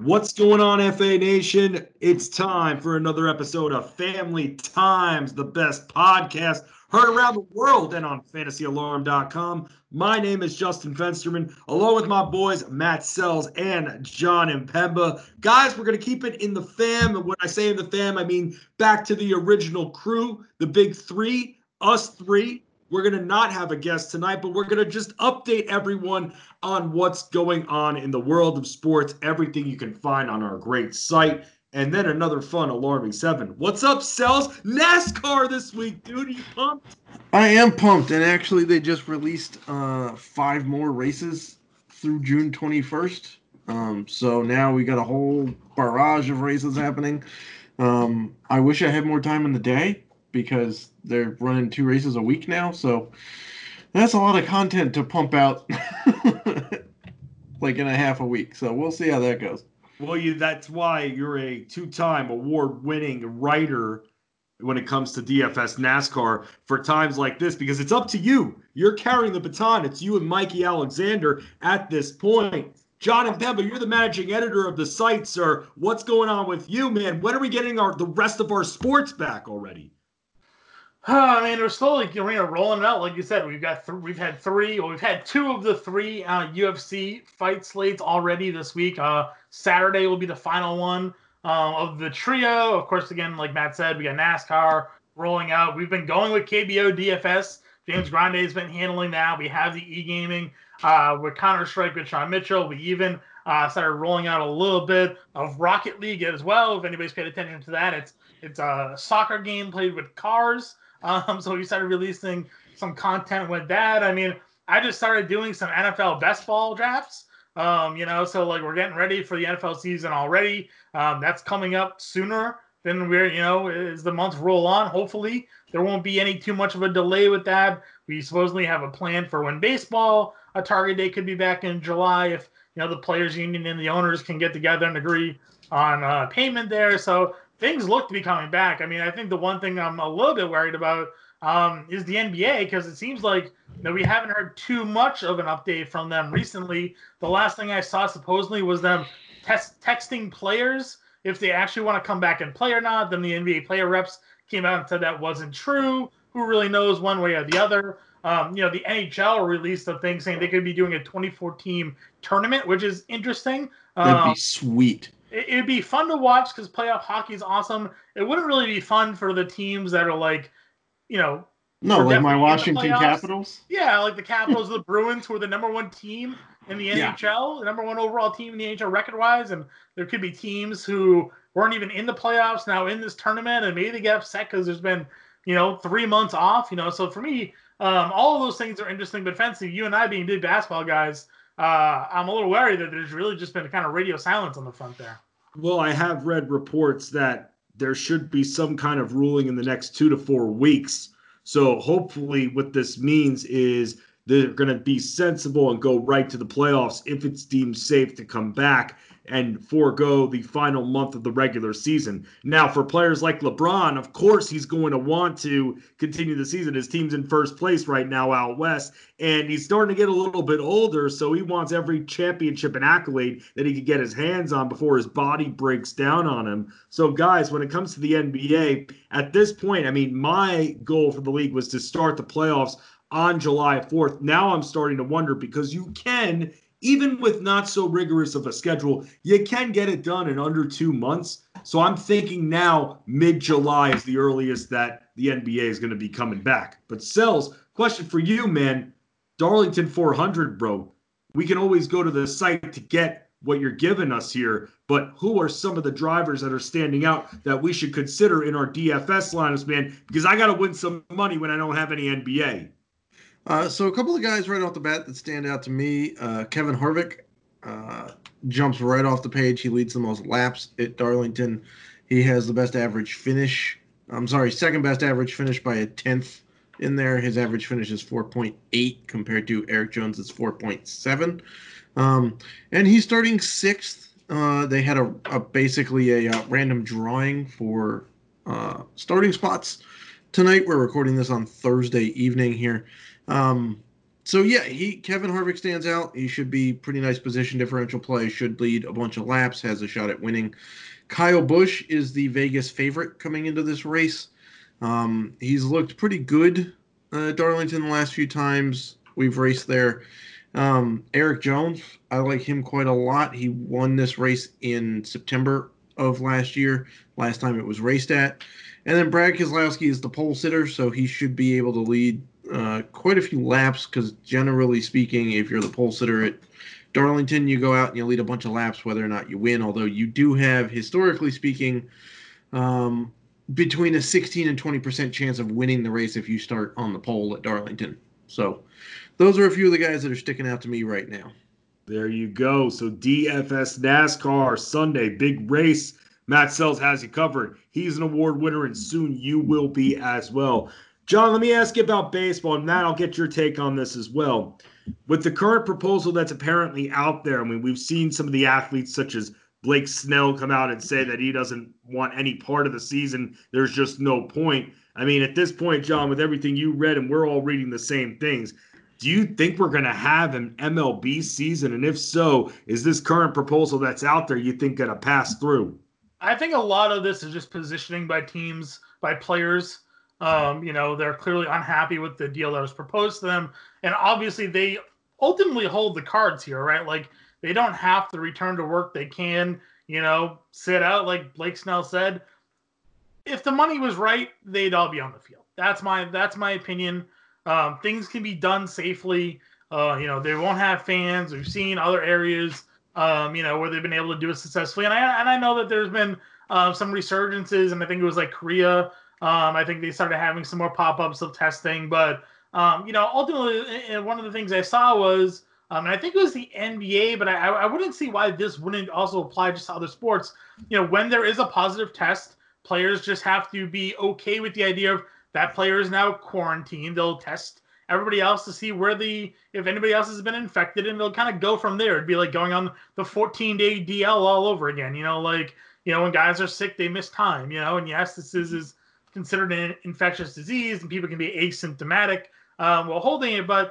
What's going on, FA Nation? It's time for another episode of Family Times, the best podcast heard around the world and on fantasyalarm.com. My name is Justin Fensterman, along with my boys Matt Sells and John Impemba. Guys, we're going to keep it in the fam. And when I say in the fam, I mean back to the original crew, the big three, us three. We're going to not have a guest tonight, but we're going to just update everyone on what's going on in the world of sports, everything you can find on our great site. And then another fun, alarming 7. What's up, Sells? NASCAR this week, dude. Are you pumped? I am pumped, and actually they just released 5 more races through June 21st. So now we got a whole barrage of races happening. I wish I had more time in the day because they're running 2 races a week now. So that's a lot of content to pump out like in a half a week. So we'll see how that goes. Well, that's why you're a 2-time award-winning writer when it comes to DFS NASCAR for times like this, because it's up to you. You're carrying the baton. It's you and Mikey Alexander at this point. John Impemba, you're the managing editor of the site, sir. What's going on with you, man? When are we getting the rest of our sports back already? We're slowly rolling it out. Like you said, we've had 3. Well, we've had 2 of the 3 UFC fight slates already this week. Saturday will be the final one of the trio. Of course, again, like Matt said, we got NASCAR rolling out. We've been going with KBO DFS. James Grande has been handling that. We have the e-gaming with Counter-Strike with Sean Mitchell. We even started rolling out a little bit of Rocket League as well. If anybody's paid attention to that, it's a soccer game played with cars. So we started releasing some content with that. I mean, I just started doing some NFL best ball drafts. So like we're getting ready for the NFL season already. That's coming up sooner than as the months roll on. Hopefully there won't be any too much of a delay with that. We supposedly have a plan for when baseball, a target date could be back in July if, the players union and the owners can get together and agree on payment there. So things look to be coming back. I mean, I think the one thing I'm a little bit worried about is the NBA, because it seems like we haven't heard too much of an update from them recently. The last thing I saw supposedly was them texting players if they actually want to come back and play or not. Then the NBA player reps came out and said that wasn't true. Who really knows one way or the other? The NHL released a thing saying they could be doing a 24-team tournament, which is interesting. That'd be sweet. It'd be fun to watch because playoff hockey is awesome. It wouldn't really be fun for the teams that are like, no, like my Washington Capitals. Yeah, like the Capitals, the Bruins, who are the number 1 team in the NHL, the number 1 overall team in the NHL record-wise, and there could be teams who weren't even in the playoffs now in this tournament, and maybe they get upset because there's been, 3 months off. So for me, all of those things are interesting. But Fancy, you and I being big basketball guys, I'm a little worried that there's really just been a kind of radio silence on the front there. Well, I have read reports that there should be some kind of ruling in the next 2 to 4 weeks. So hopefully what this means is they're going to be sensible and go right to the playoffs if it's deemed safe to come back and forego the final month of the regular season. Now, for players like LeBron, of course, he's going to want to continue the season. His team's in first place right now out west, and he's starting to get a little bit older, so he wants every championship and accolade that he could get his hands on before his body breaks down on him. So, guys, when it comes to the NBA, at this point, I mean, my goal for the league was to start the playoffs on July 4th. Now I'm starting to wonder, because you can, even with not so rigorous of a schedule, you can get it done in under 2 months. So I'm thinking now mid-July is the earliest that the NBA is going to be coming back. But Sells, question for you, man. Darlington 400, bro. We can always go to the site to get what you're giving us here, but who are some of the drivers that are standing out that we should consider in our DFS lineups, man? Because I got to win some money when I don't have any NBA. So a couple of guys right off the bat that stand out to me. Kevin Harvick jumps right off the page. He leads the most laps at Darlington. He has the best average finish. Second best average finish by a 10th in there. His average finish is 4.8 compared to Eric Jones' 4.7. And he's starting 6th. They had basically a random drawing for starting spots tonight. We're recording this on Thursday evening here. So yeah, Kevin Harvick stands out. He should be pretty nice position differential play. Should lead a bunch of laps. Has a shot at winning. Kyle Busch is the Vegas favorite coming into this race. He's looked pretty good at Darlington the last few times we've raced there. Eric Jones, I like him quite a lot. He won this race in September of last year, last time it was raced at. And then Brad Keselowski is the pole sitter, so he should be able to lead quite a few laps because generally speaking, if you're the pole sitter at Darlington, you go out and you lead a bunch of laps whether or not you win, although you do have, historically speaking, between a 16 and 20% chance of winning the race if you start on the pole at Darlington. So those are a few of the guys that are sticking out to me right now. There you go. So DFS NASCAR Sunday, big race. Matt Sells has you covered. He's an award winner, and soon you will be as well. John, let me ask you about baseball, and Matt, I'll get your take on this as well. With the current proposal that's apparently out there, I mean, we've seen some of the athletes such as Blake Snell come out and say that he doesn't want any part of the season. There's just no point. I mean, at this point, John, with everything you read, and we're all reading the same things, do you think we're going to have an MLB season? And if so, is this current proposal that's out there, you think, going to pass through? I think a lot of this is just positioning by teams, by players. They're clearly unhappy with the deal that was proposed to them. And obviously they ultimately hold the cards here, right? Like they don't have to return to work. They can, sit out like Blake Snell said. If the money was right, they'd all be on the field. That's my opinion. Things can be done safely. They won't have fans. We've seen other areas, where they've been able to do it successfully. And I know that there's been some resurgences, and I think it was like Korea. I think they started having some more pop-ups of testing. But, ultimately, one of the things I saw was, and I think it was the NBA, but I wouldn't see why this wouldn't also apply just to other sports. When there is a positive test, players just have to be okay with the idea of that player is now quarantined. They'll test everybody else to see if anybody else has been infected, and they'll kind of go from there. It'd be like going on the 14-day DL all over again. When guys are sick, they miss time, and yes, this is considered an infectious disease and people can be asymptomatic while holding it. But,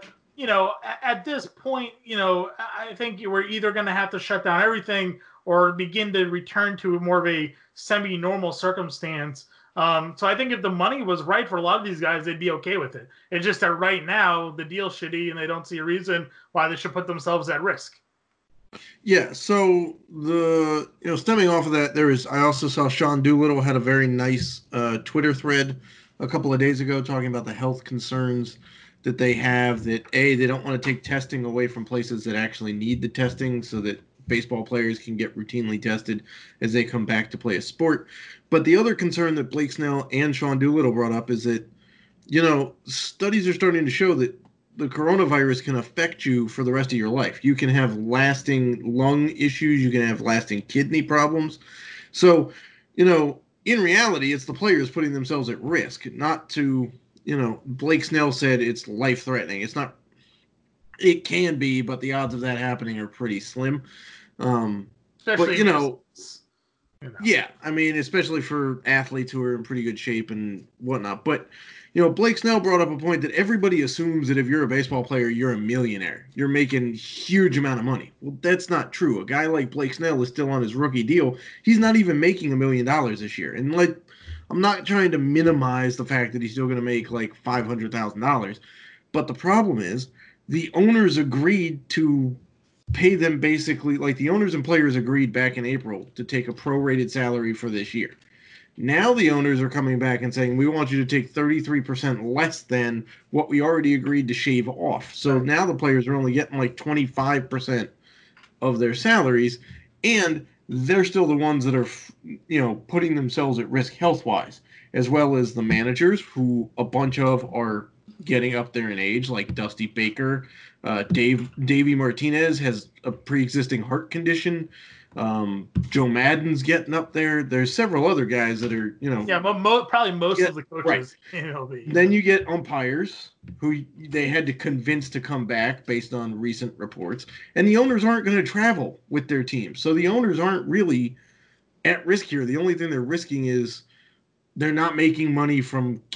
at this point, I think we're either going to have to shut down everything or begin to return to more of a semi-normal circumstance. So I think if the money was right for a lot of these guys, they'd be okay with it. It's just that right now the deal's shitty and they don't see a reason why they should put themselves at risk. Yeah, so stemming off of that, I also saw Sean Doolittle had a very nice Twitter thread a couple of days ago talking about the health concerns that they have, that they don't want to take testing away from places that actually need the testing so that baseball players can get routinely tested as they come back to play a sport. But the other concern that Blake Snell and Sean Doolittle brought up is that, studies are starting to show that the coronavirus can affect you for the rest of your life. You can have lasting lung issues. You can have lasting kidney problems. So, in reality, it's the players putting themselves at risk, not to, Blake Snell said it's life-threatening. It's not. It can be, but the odds of that happening are pretty slim. Especially yeah, I mean, especially for athletes who are in pretty good shape and whatnot. But, Blake Snell brought up a point that everybody assumes that if you're a baseball player, you're a millionaire. You're making huge amount of money. Well, that's not true. A guy like Blake Snell is still on his rookie deal. He's not even making $1 million this year. And, I'm not trying to minimize the fact that he's still going to make, $500,000. But the problem is the owners agreed to pay them basically, the owners and players agreed back in April to take a prorated salary for this year. Now the owners are coming back and saying, we want you to take 33% less than what we already agreed to shave off. So now the players are only getting 25% of their salaries, and they're still the ones that are, putting themselves at risk health-wise, as well as the managers, who a bunch of are getting up there in age, like Dusty Baker. Davey Martinez has a pre-existing heart condition. Joe Madden's getting up there. There's several other guys that are, Yeah, but probably most of the coaches. Right. Then you get umpires who they had to convince to come back based on recent reports. And the owners aren't going to travel with their team. So the owners aren't really at risk here. The only thing they're risking is they're not making money from gate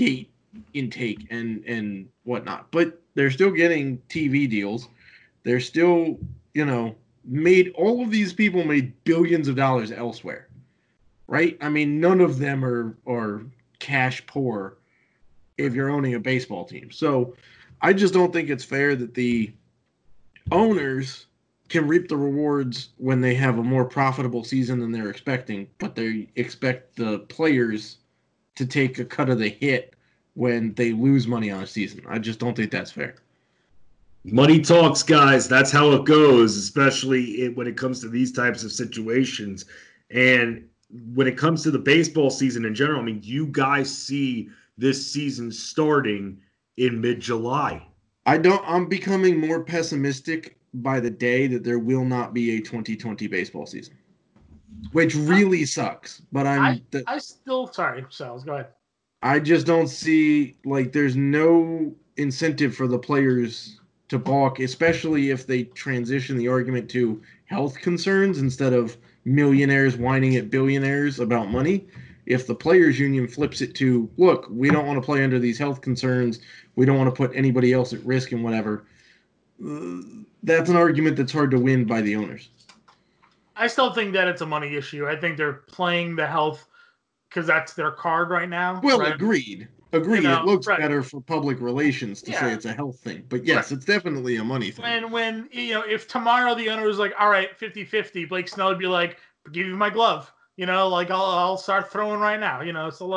intake and whatnot. But they're still getting TV deals. They're still, made all of these people made billions of dollars elsewhere, right? I mean, none of them are cash poor if you're owning a baseball team. So I just don't think it's fair that the owners can reap the rewards when they have a more profitable season than they're expecting, but they expect the players to take a cut of the hit when they lose money on a season. I just don't think that's fair. Money talks, guys. That's how it goes, especially when it comes to these types of situations. And when it comes to the baseball season in general, I mean, you guys see this season starting in mid-July. I'm becoming more pessimistic by the day that there will not be a 2020 baseball season, which really sucks. But I still, sorry, Sales, go ahead. I just don't see, there's no incentive for the players to balk, especially if they transition the argument to health concerns instead of millionaires whining at billionaires about money. If the players union flips it to, look, we don't want to play under these health concerns, we don't want to put anybody else at risk and whatever, that's an argument that's hard to win by the owners. I still think that it's a money issue. I think they're playing the health because that's their card right now. Well, right? Agreed. It looks better for public relations to say it's a health thing. But yes, it's definitely a money thing. When if tomorrow the owner was like, all right, 50-50, Blake Snell would be like, give you my glove. I'll start throwing right now. So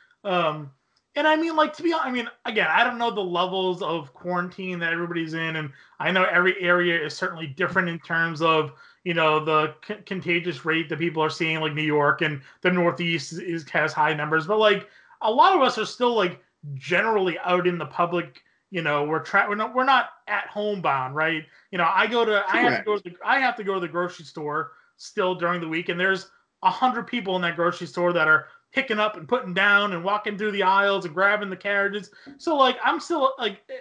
and I mean, to be honest, I mean, again, I don't know the levels of quarantine that everybody's in, and I know every area is certainly different in terms of the contagious rate that people are seeing, like New York and the Northeast has high numbers, but a lot of us are still generally out in the public. We're not at home bound, right? I have to go to the grocery store still during the week, and there's 100 people in that grocery store that are picking up and putting down and walking through the aisles and grabbing the carriages. So I'm still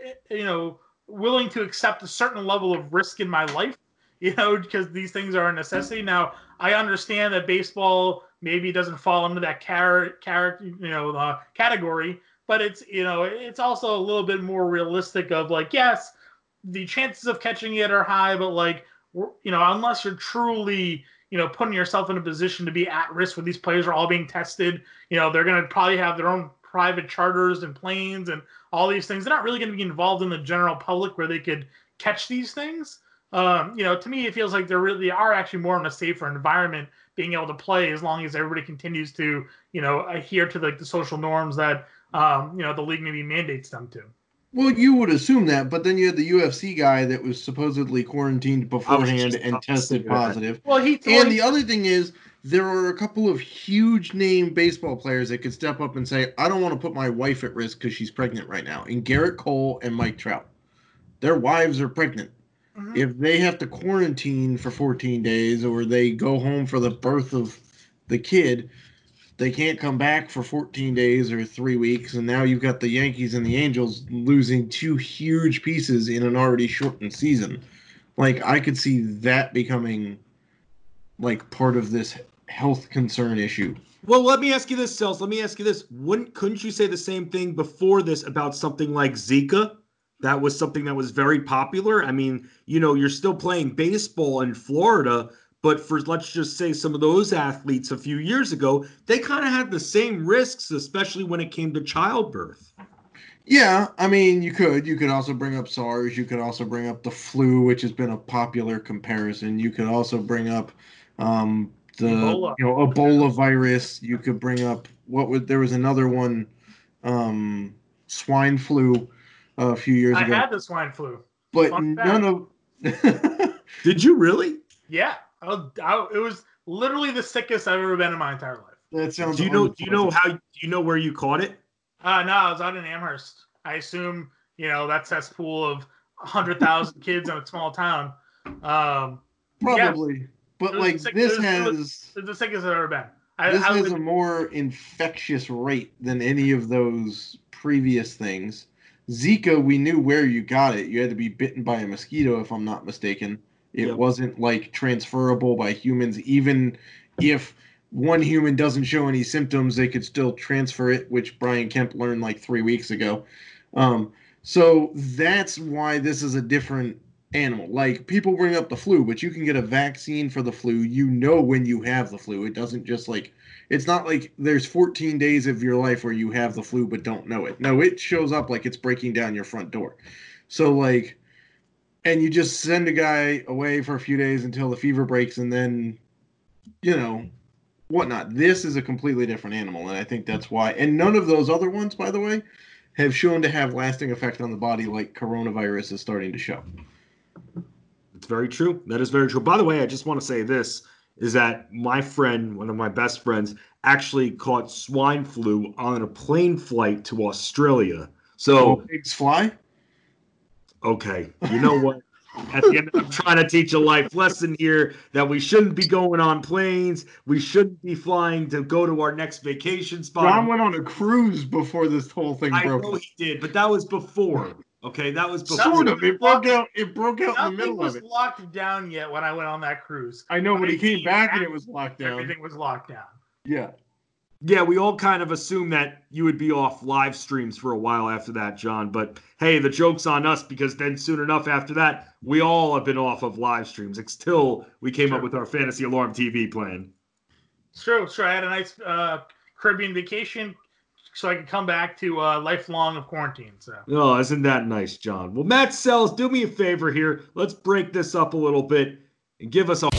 willing to accept a certain level of risk in my life, because these things are a necessity. Now, I understand that baseball maybe doesn't fall into that category, but it's also a little bit more realistic of yes, the chances of catching it are high, but unless you're truly putting yourself in a position to be at risk where these players are all being tested, they're going to probably have their own private charters and planes and all these things. They're not really going to be involved in the general public where they could catch these things. To me, it feels like they are actually more in a safer environment being able to play as long as everybody continues to, adhere to the social norms that, the league maybe mandates them to. Well, you would assume that, but then you had the UFC guy that was supposedly quarantined beforehand and tested positive. Well, and the other thing is, there are a couple of huge name baseball players that could step up and say, I don't want to put my wife at risk because she's pregnant right now. And Garrett Cole and Mike Trout. Their wives are pregnant. Mm-hmm. If they have to quarantine for 14 days or they go home for the birth of the kid, they can't come back for 14 days or 3 weeks, and now you've got the Yankees and the Angels losing two huge pieces in an already shortened season. I could see that becoming, part of this health concern issue. Well, let me ask you this, Sels. Let me ask you this. Couldn't you say the same thing before this about something like Zika? That was something that was very popular. I mean, you're still playing baseball in Florida, but for, let's just say, some of those athletes a few years ago, they kind of had the same risks, especially when it came to childbirth. Yeah, I mean, you could also bring up SARS. You could also bring up the flu, which has been a popular comparison. You could also bring up the Ebola virus. You could bring up there was another one, swine flu a few years ago. I had the swine flu, but none of. Did you really? Yeah. It was literally the sickest I've ever been in my entire life. That sounds. Do you know where you caught it? No, I was out in Amherst. I assume that cesspool of 100,000 kids in a small town. Probably, yeah, but this has the sickest I've ever been. This has a more infectious rate than any of those previous things. Zika, we knew where you got it. You had to be bitten by a mosquito, if I'm not mistaken. It wasn't transferable by humans, even if one human doesn't show any symptoms, they could still transfer it, which Brian Kemp learned like 3 weeks ago. So that's why this is a different animal. Like, people bring up the flu, but you can get a vaccine for the flu. You know when you have the flu. It doesn't just like, it's not like there's 14 days of your life where you have the flu but don't know it. No, it shows up like it's breaking down your front door. So like, and you just send a guy away for a few days until the fever breaks, and then, you know, whatnot. This is a completely different animal, and I think that's why. And none of those other ones, by the way, have shown to have lasting effect on the body like coronavirus is starting to show. It's very true. That is very true. By the way, I just want to say this, is that my friend, one of my best friends, actually caught swine flu on a plane flight to Australia. So pigs fly? Okay, you know what? At the end, I'm trying to teach a life lesson here that we shouldn't be going on planes. We shouldn't be flying to go to our next vacation spot. John went on a cruise before this whole thing broke. I know he did, but that was before. Okay, that was before. Sort of. It broke out in the middle of Nothing was it. locked down yet when I went on that cruise. I know, but he came back and it was locked down. Everything was locked down. Yeah. Yeah, we all kind of assumed that you would be off live streams for a while after that, John. But hey, the joke's on us, because then soon enough after that, we all have been off of live streams until we came up with our Fantasy Alarm TV plan. It's true. I had a nice Caribbean vacation, so I could come back to lifelong of quarantine. So. Oh, isn't that nice, John? Well, Matt Sells, do me a favor here. Let's break this up a little bit and give us a...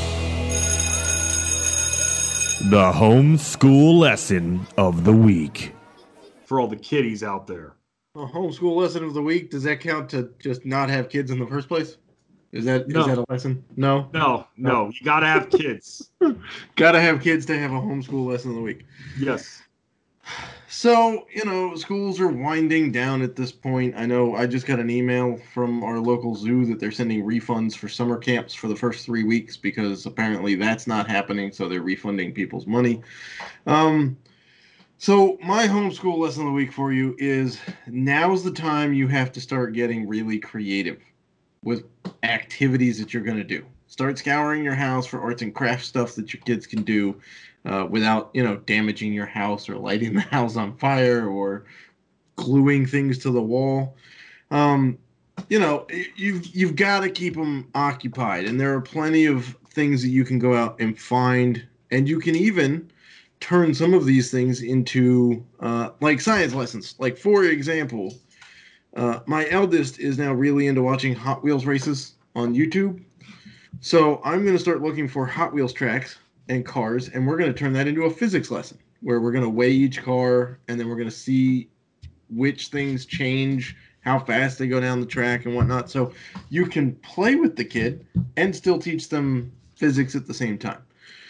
The homeschool lesson of the week. For all the kiddies out there. A homeschool lesson of the week, does that count to just not have kids in the first place? Is that a lesson? No? No. You got to have kids. Got to have kids to have a homeschool lesson of the week. Yes. So, schools are winding down at this point. I know I just got an email from our local zoo that they're sending refunds for summer camps for the first 3 weeks, because apparently that's not happening, so they're refunding people's money. So my homeschool lesson of the week for you is, now's the time you have to start getting really creative with activities that you're going to do. Start scouring your house for arts and crafts stuff that your kids can do. Without, damaging your house or lighting the house on fire or gluing things to the wall. You've got to keep them occupied. And there are plenty of things that you can go out and find. And you can even turn some of these things into, like science lessons. Like, for example, my eldest is now really into watching Hot Wheels races on YouTube. So I'm going to start looking for Hot Wheels tracks and cars, and we're going to turn that into a physics lesson where we're going to weigh each car, and then we're going to see which things change, how fast they go down the track and whatnot. So you can play with the kid and still teach them physics at the same time.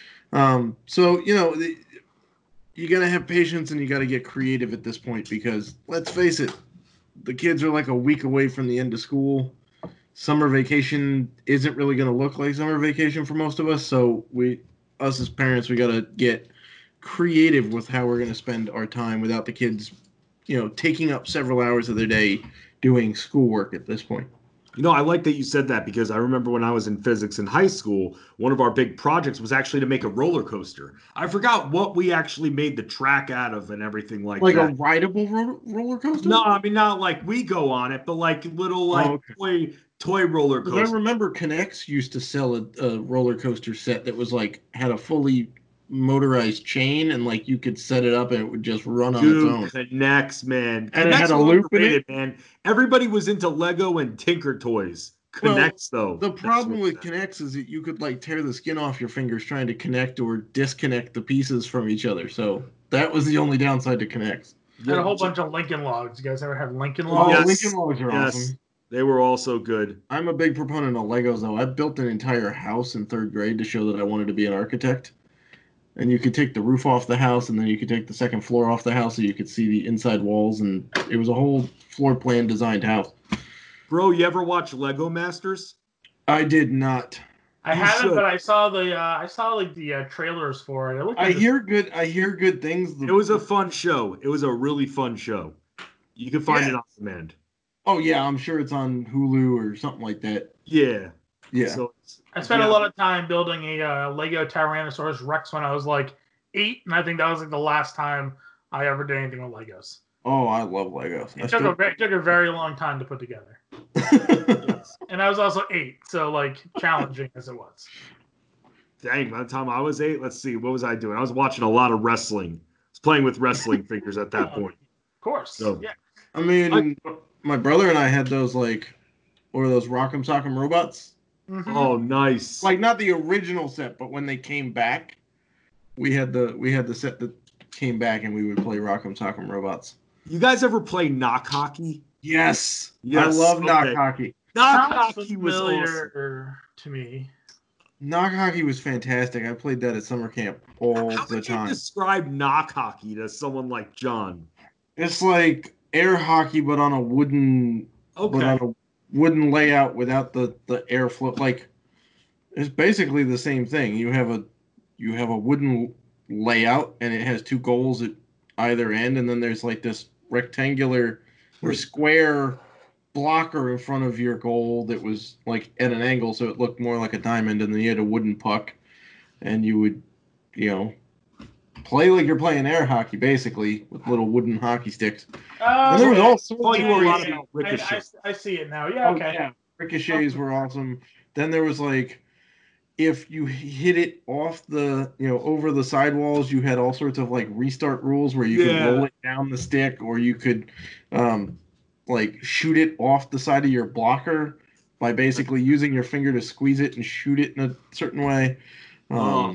You got to have patience and you got to get creative at this point, because let's face it, the kids are like a week away from the end of school. Summer vacation isn't really going to look like summer vacation for most of us. So us as parents, we got to get creative with how we're going to spend our time without the kids, taking up several hours of their day doing schoolwork at this point. I like that you said that, because I remember when I was in physics in high school, one of our big projects was actually to make a roller coaster. I forgot what we actually made the track out of and everything like that. Like a rideable roller coaster? No, I mean, not like we go on it, but like little toy roller coaster. I remember K'NEX used to sell a roller coaster set that was had a fully motorized chain, and you could set it up and it would just run on its own. K'NEX, man. And it had a loop in it. Man. Everybody was into Lego and Tinker Toys. K'NEX, though. The problem with K'NEX is that you could tear the skin off your fingers trying to connect or disconnect the pieces from each other. So that was the only downside to K'NEX. I had a whole bunch of Lincoln Logs. You guys ever had Lincoln Logs? Oh, yes. Lincoln Logs are awesome. They were also good. I'm a big proponent of Legos, though. I built an entire house in 3rd grade to show that I wanted to be an architect. And you could take the roof off the house, and then you could take the second floor off the house so you could see the inside walls, and it was a whole floor plan designed house. Bro, you ever watch Lego Masters? I did not. I haven't, but I saw the trailers for it. I hear good things. It was a fun show. It was a really fun show. You can find it on demand. Oh yeah, I'm sure it's on Hulu or something like that. Yeah. Yeah. So I spent a lot of time building a Lego Tyrannosaurus Rex when I was like 8, and I think that was like the last time I ever did anything with Legos. Oh, I love Legos. It took a very long time to put together. And I was also 8, so like challenging as it was. Dang, by the time I was 8, let's see, what was I doing? I was watching a lot of wrestling. I was playing with wrestling figures at that point. Of course. So, yeah. I mean, my brother and I had those like, or those Rock'em Sock'em Robots. Mm-hmm. Oh, nice. Like not the original set, but when they came back, we had the set that came back, and we would play Rock'em Sock'em Robots. You guys ever play knock hockey? Yes. Yes, I love okay. knock hockey. Knock Sounds hockey was awesome. familiar to me. Knock hockey was fantastic. I played that at summer camp all How the would you time. describe knock hockey to someone like John? It's like air hockey, but on a wooden, layout without the airflow. Like it's basically the same thing. You have a wooden layout, and it has 2 goals at either end, and then there's like this rectangular or square blocker in front of your goal that was like at an angle, so it looked more like a diamond, and then you had a wooden puck, and you would, play like you're playing air hockey basically with little wooden hockey sticks. And there was all sorts of Ricochet. I see it now. Yeah, okay. yeah. Ricochets were awesome. Then there was like, if you hit it off the, over the sidewalls, you had all sorts of like restart rules where you could roll it down the stick, or you could like shoot it off the side of your blocker by basically using your finger to squeeze it and shoot it in a certain way. All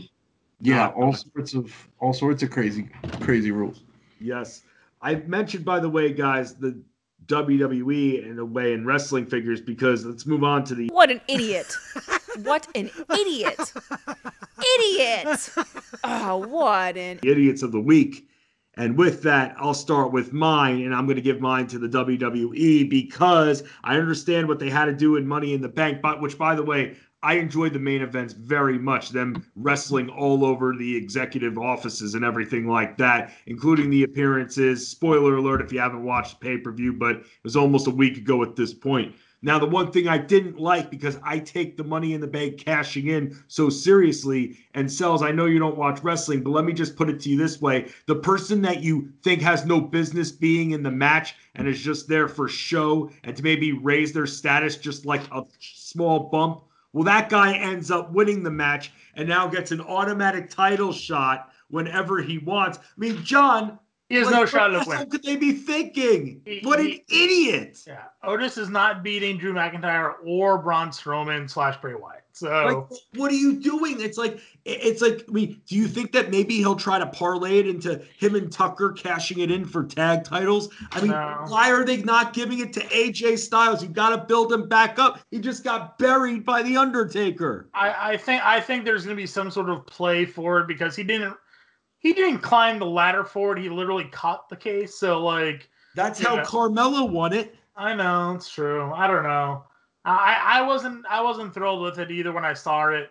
sorts of crazy rules. Yes. I mentioned, by the way, guys, the WWE in a way in wrestling figures, because let's move on to the... What an idiot. What an idiot. Idiot. Oh, what an... Idiots of the Week. And with that, I'll start with mine, and I'm going to give mine to the WWE because I understand what they had to do in Money in the Bank, which, by the way, I enjoyed the main events very much, them wrestling all over the executive offices and everything like that, including the appearances. Spoiler alert if you haven't watched the pay-per-view, but it was almost a week ago at this point. Now, the one thing I didn't like, because I take the Money in the Bank cashing in so seriously, and Sells, I know you don't watch wrestling, but let me just put it to you this way. The person that you think has no business being in the match and is just there for show and to maybe raise their status just like a small bump, well, that guy ends up winning the match and now gets an automatic title shot whenever he wants. I mean, John... He has no shot at winning. What could they be thinking? What an idiot! Yeah, Otis is not beating Drew McIntyre or Braun Strowman / Bray Wyatt. So, what are you doing? It's like, I mean, do you think that maybe he'll try to parlay it into him and Tucker cashing it in for tag titles? I mean, why are they not giving it to AJ Styles? You got to build him back up. He just got buried by the Undertaker. I think there's going to be some sort of play for it because he didn't climb the ladder for it. He literally caught the case. So, like... That's how Carmella won it. I know. It's true. I don't know. I wasn't thrilled with it either when I saw it.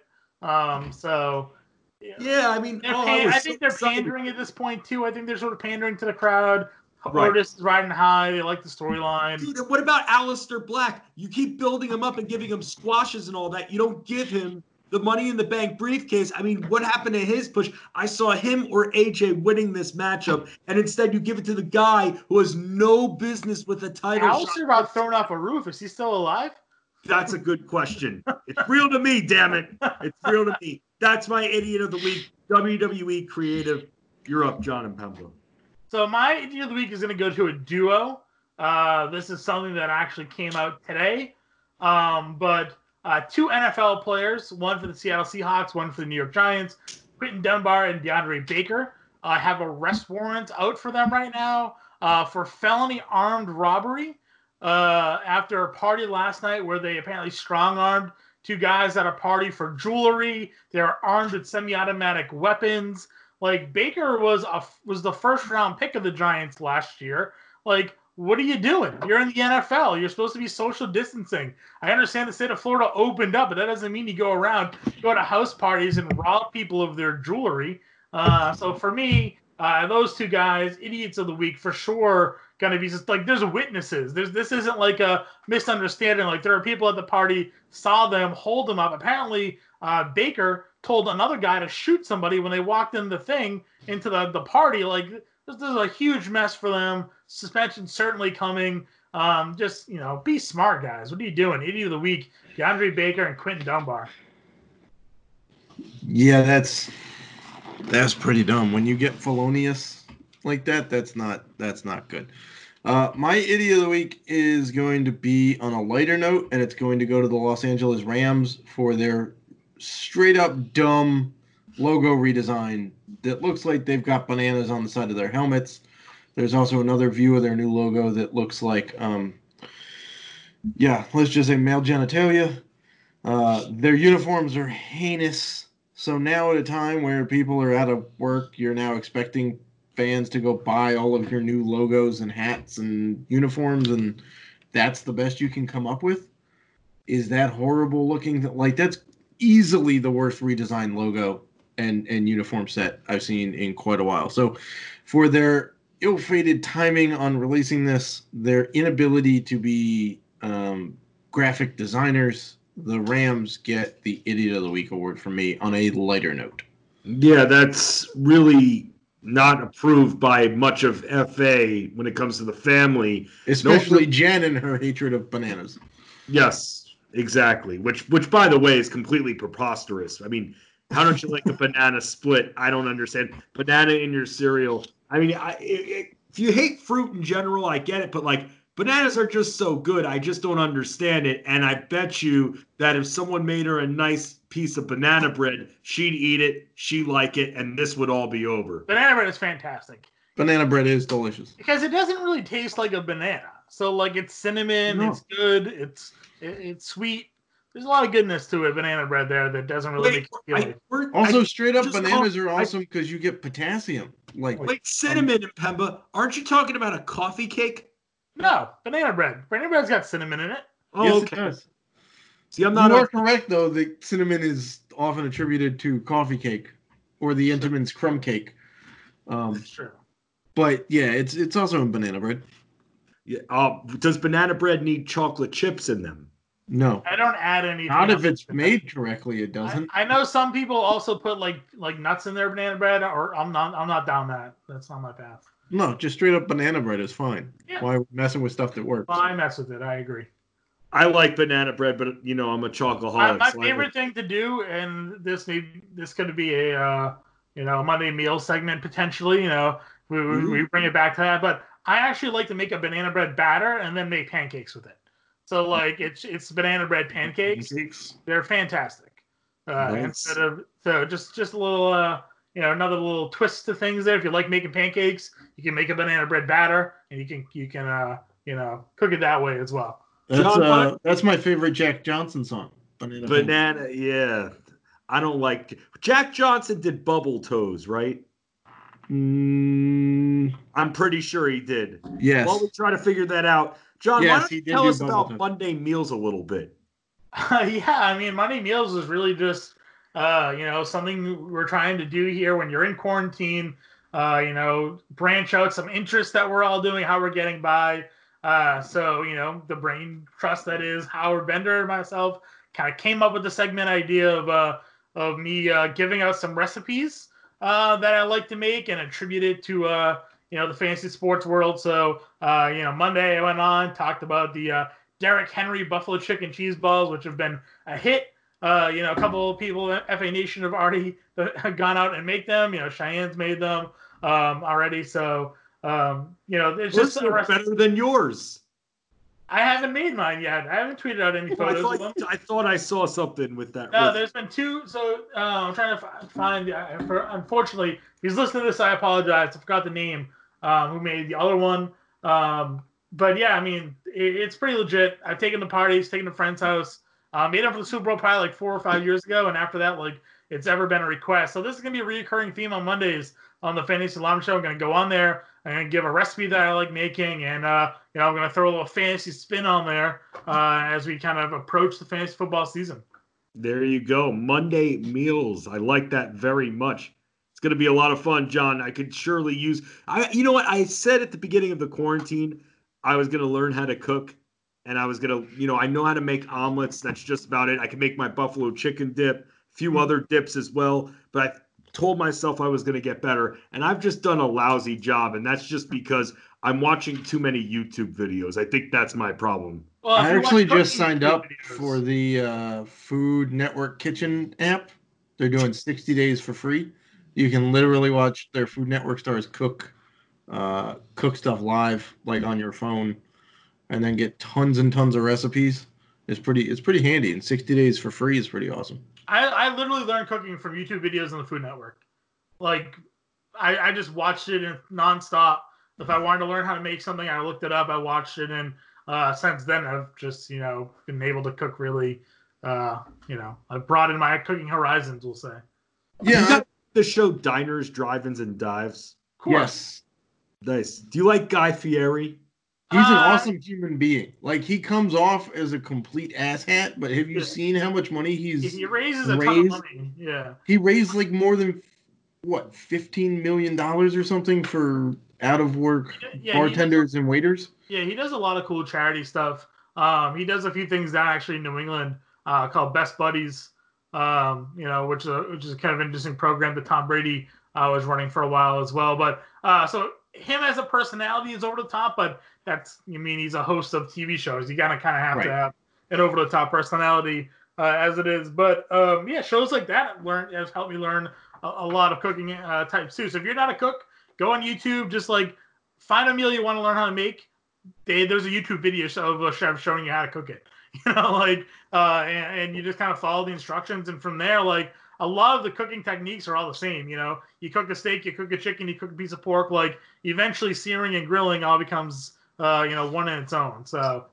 So... Yeah, I mean... I think they're pandering at this point, too. I think they're sort of pandering to the crowd. Right. Otis is riding high. They like the storyline. Dude, what about Aleister Black? You keep building him up and giving him squashes and all that. You don't give him the Money in the Bank briefcase. I mean, what happened to his push? I saw him or AJ winning this matchup, and instead you give it to the guy who has no business with a title shot. Aleister got thrown off a roof. Is he still alive? That's a good question. It's real to me, damn it. It's real to me. That's my idiot of the week. WWE Creative. You're up, John and Pembroke. So my idiot of the week is going to go to a duo. This is something that actually came out today. But 2 NFL players, one for the Seattle Seahawks, one for the New York Giants, Quentin Dunbar and DeAndre Baker, have arrest warrants out for them right now for felony armed robbery after a party last night where they apparently strong-armed 2 guys at a party for jewelry. They're armed with semi-automatic weapons. Like, Baker was the first-round pick of the Giants last year. Like, what are you doing? You're in the NFL. You're supposed to be social distancing. I understand the state of Florida opened up, but that doesn't mean you go to house parties and rob people of their jewelry. So for me, those 2 guys, idiots of the week for sure. going to be just like there's witnesses. This isn't like a misunderstanding. Like there are people at the party saw them hold them up. Apparently, Baker told another guy to shoot somebody when they walked in the thing into the party. Like this is a huge mess for them. Suspension certainly coming. Just be smart, guys. What are you doing? Idiot of the week: DeAndre Baker and Quentin Dunbar. Yeah, that's pretty dumb. When you get felonious like that, that's not good. My idiot of the week is going to be on a lighter note, and it's going to go to the Los Angeles Rams for their straight up dumb logo redesign that looks like they've got bananas on the side of their helmets. There's also another view of their new logo that looks like, let's just say male genitalia. Their uniforms are heinous. So now at a time where people are out of work, you're now expecting fans to go buy all of your new logos and hats and uniforms, and that's the best you can come up with? Is that horrible looking? Like, that's easily the worst redesigned logo and uniform set I've seen in quite a while. So for their ill-fated timing on releasing this, their inability to be graphic designers, the Rams get the Idiot of the Week award from me on a lighter note. Yeah, that's really not approved by much of FA when it comes to the family. Especially Jen and her hatred of bananas. Yes, exactly. Which by the way, is completely preposterous. I mean, how don't you like a banana split? I don't understand. Banana in your cereal. I mean, if you hate fruit in general, I get it. But, like, bananas are just so good. I just don't understand it. And I bet you that if someone made her a nice piece of banana bread, she'd eat it, she'd like it, and this would all be over. Banana bread is fantastic. Banana bread is delicious. Because it doesn't really taste like a banana. So, like, it's cinnamon, it's good, it's sweet. There's a lot of goodness to it, banana bread there, that doesn't really make you feel it. Also, straight up bananas are awesome because you get potassium. Wait, cinnamon and Pemba, aren't you talking about a coffee cake? No, banana bread. Banana bread's got cinnamon in it. Oh, yes, okay. It does. See, I'm not. You are correct, though. The cinnamon is often attributed to coffee cake or the Entenmann's crumb cake. That's true. But yeah, it's also in banana bread. Yeah. Does banana bread need chocolate chips in them? No. I don't add anything. Not if it's made correctly, it doesn't. I know some people also put like nuts in their banana bread, or I'm not down that. That's not my path. No, just straight up banana bread is fine. Yeah. Why are we messing with stuff that works? Well, I mess with it. I agree. I like banana bread, but I'm a chocoholic. My favorite thing to do, and this could be a Monday meal segment potentially. We bring it back to that, but I actually like to make a banana bread batter and then make pancakes with it. So like it's banana bread pancakes. They're fantastic. Nice. Instead of just a little another little twist to things there. If you like making pancakes, you can make a banana bread batter and you can cook it that way as well. That's my favorite Jack Johnson song. Banana, yeah. I don't like Jack Johnson did Bubble Toes, right? I'm pretty sure he did. Yes. While we try to figure that out, John, yes, why don't you tell us about Monday Meals a little bit? Yeah, I mean, Monday Meals is really just something we're trying to do here when you're in quarantine. Branch out some interests that we're all doing, how we're getting by. So the brain trust that is Howard Bender and myself kind of came up with the segment idea of me giving out some recipes that I like to make and attribute it to the fantasy sports world. So Monday I went on, talked about the Derrick Henry Buffalo Chicken Cheese Balls, which have been a hit. A couple of people in FA Nation have already gone out and make them. Cheyenne's made them already. So it's just better than yours. I haven't made mine yet. I haven't tweeted out any photos of them. I thought I saw something with that. No, there's been two. So I'm trying to find. Unfortunately, if he's listening to this, I apologize. I forgot the name. Who made the other one? But yeah, I mean, it's pretty legit. I've taken the parties, taken the friend's house. Made them for the Super Bowl probably like 4 or 5 years ago, and after that, like it's ever been a request. So this is gonna be a recurring theme on Mondays on the Fantasy Alarm Show. I'm gonna go on there. I'm gonna give a recipe that I like making, and I'm gonna throw a little fantasy spin on there as we kind of approach the fantasy football season. There you go, Monday Meals. I like that very much. It's going to be a lot of fun, John. I could surely use. You know what? I said at the beginning of the quarantine, I was going to learn how to cook, and I was going to, I know how to make omelets. That's just about it. I can make my buffalo chicken dip, a few other dips as well. But I told myself I was going to get better, and I've just done a lousy job, and that's just because I'm watching too many YouTube videos. I think that's my problem. Well, I actually just signed up videos. for the Food Network Kitchen app. They're doing 60 days for free. You can literally watch their Food Network stars cook stuff live, like on your phone, and then get tons and tons of recipes. It's pretty handy, and 60 days for free is pretty awesome. I literally learned cooking from YouTube videos on the Food Network. Like, I just watched it nonstop. If I wanted to learn how to make something, I looked it up, I watched it, and since then I've just, been able to cook really, I've broadened my cooking horizons, we'll say. Yeah. You got the show Diners, Drive-Ins, and Dives? Of course. Yes. Nice. Do you like Guy Fieri? He's an awesome human being. Like, he comes off as a complete asshat, but have you seen how much money he raises a ton of money? Yeah. He raised like more than $15 million or something for out of work bartenders and waiters. Yeah, he does a lot of cool charity stuff. He does a few things down actually in New England called Best Buddies, which is kind of an interesting program that Tom Brady was running for a while as well. But so him as a personality is over the top, but he's a host of TV shows. You gotta kind of have to have an over the top personality as it is. But shows like that has helped me learn a lot of cooking types too. So if you're not a cook, go on YouTube, just like find a meal you want to learn how to make. There's a YouTube video of a chef showing you how to cook it. And you just kind of follow the instructions, and from there, like, a lot of the cooking techniques are all the same. You cook a steak, you cook a chicken, you cook a piece of pork. Like, eventually, searing and grilling all becomes one in its own. So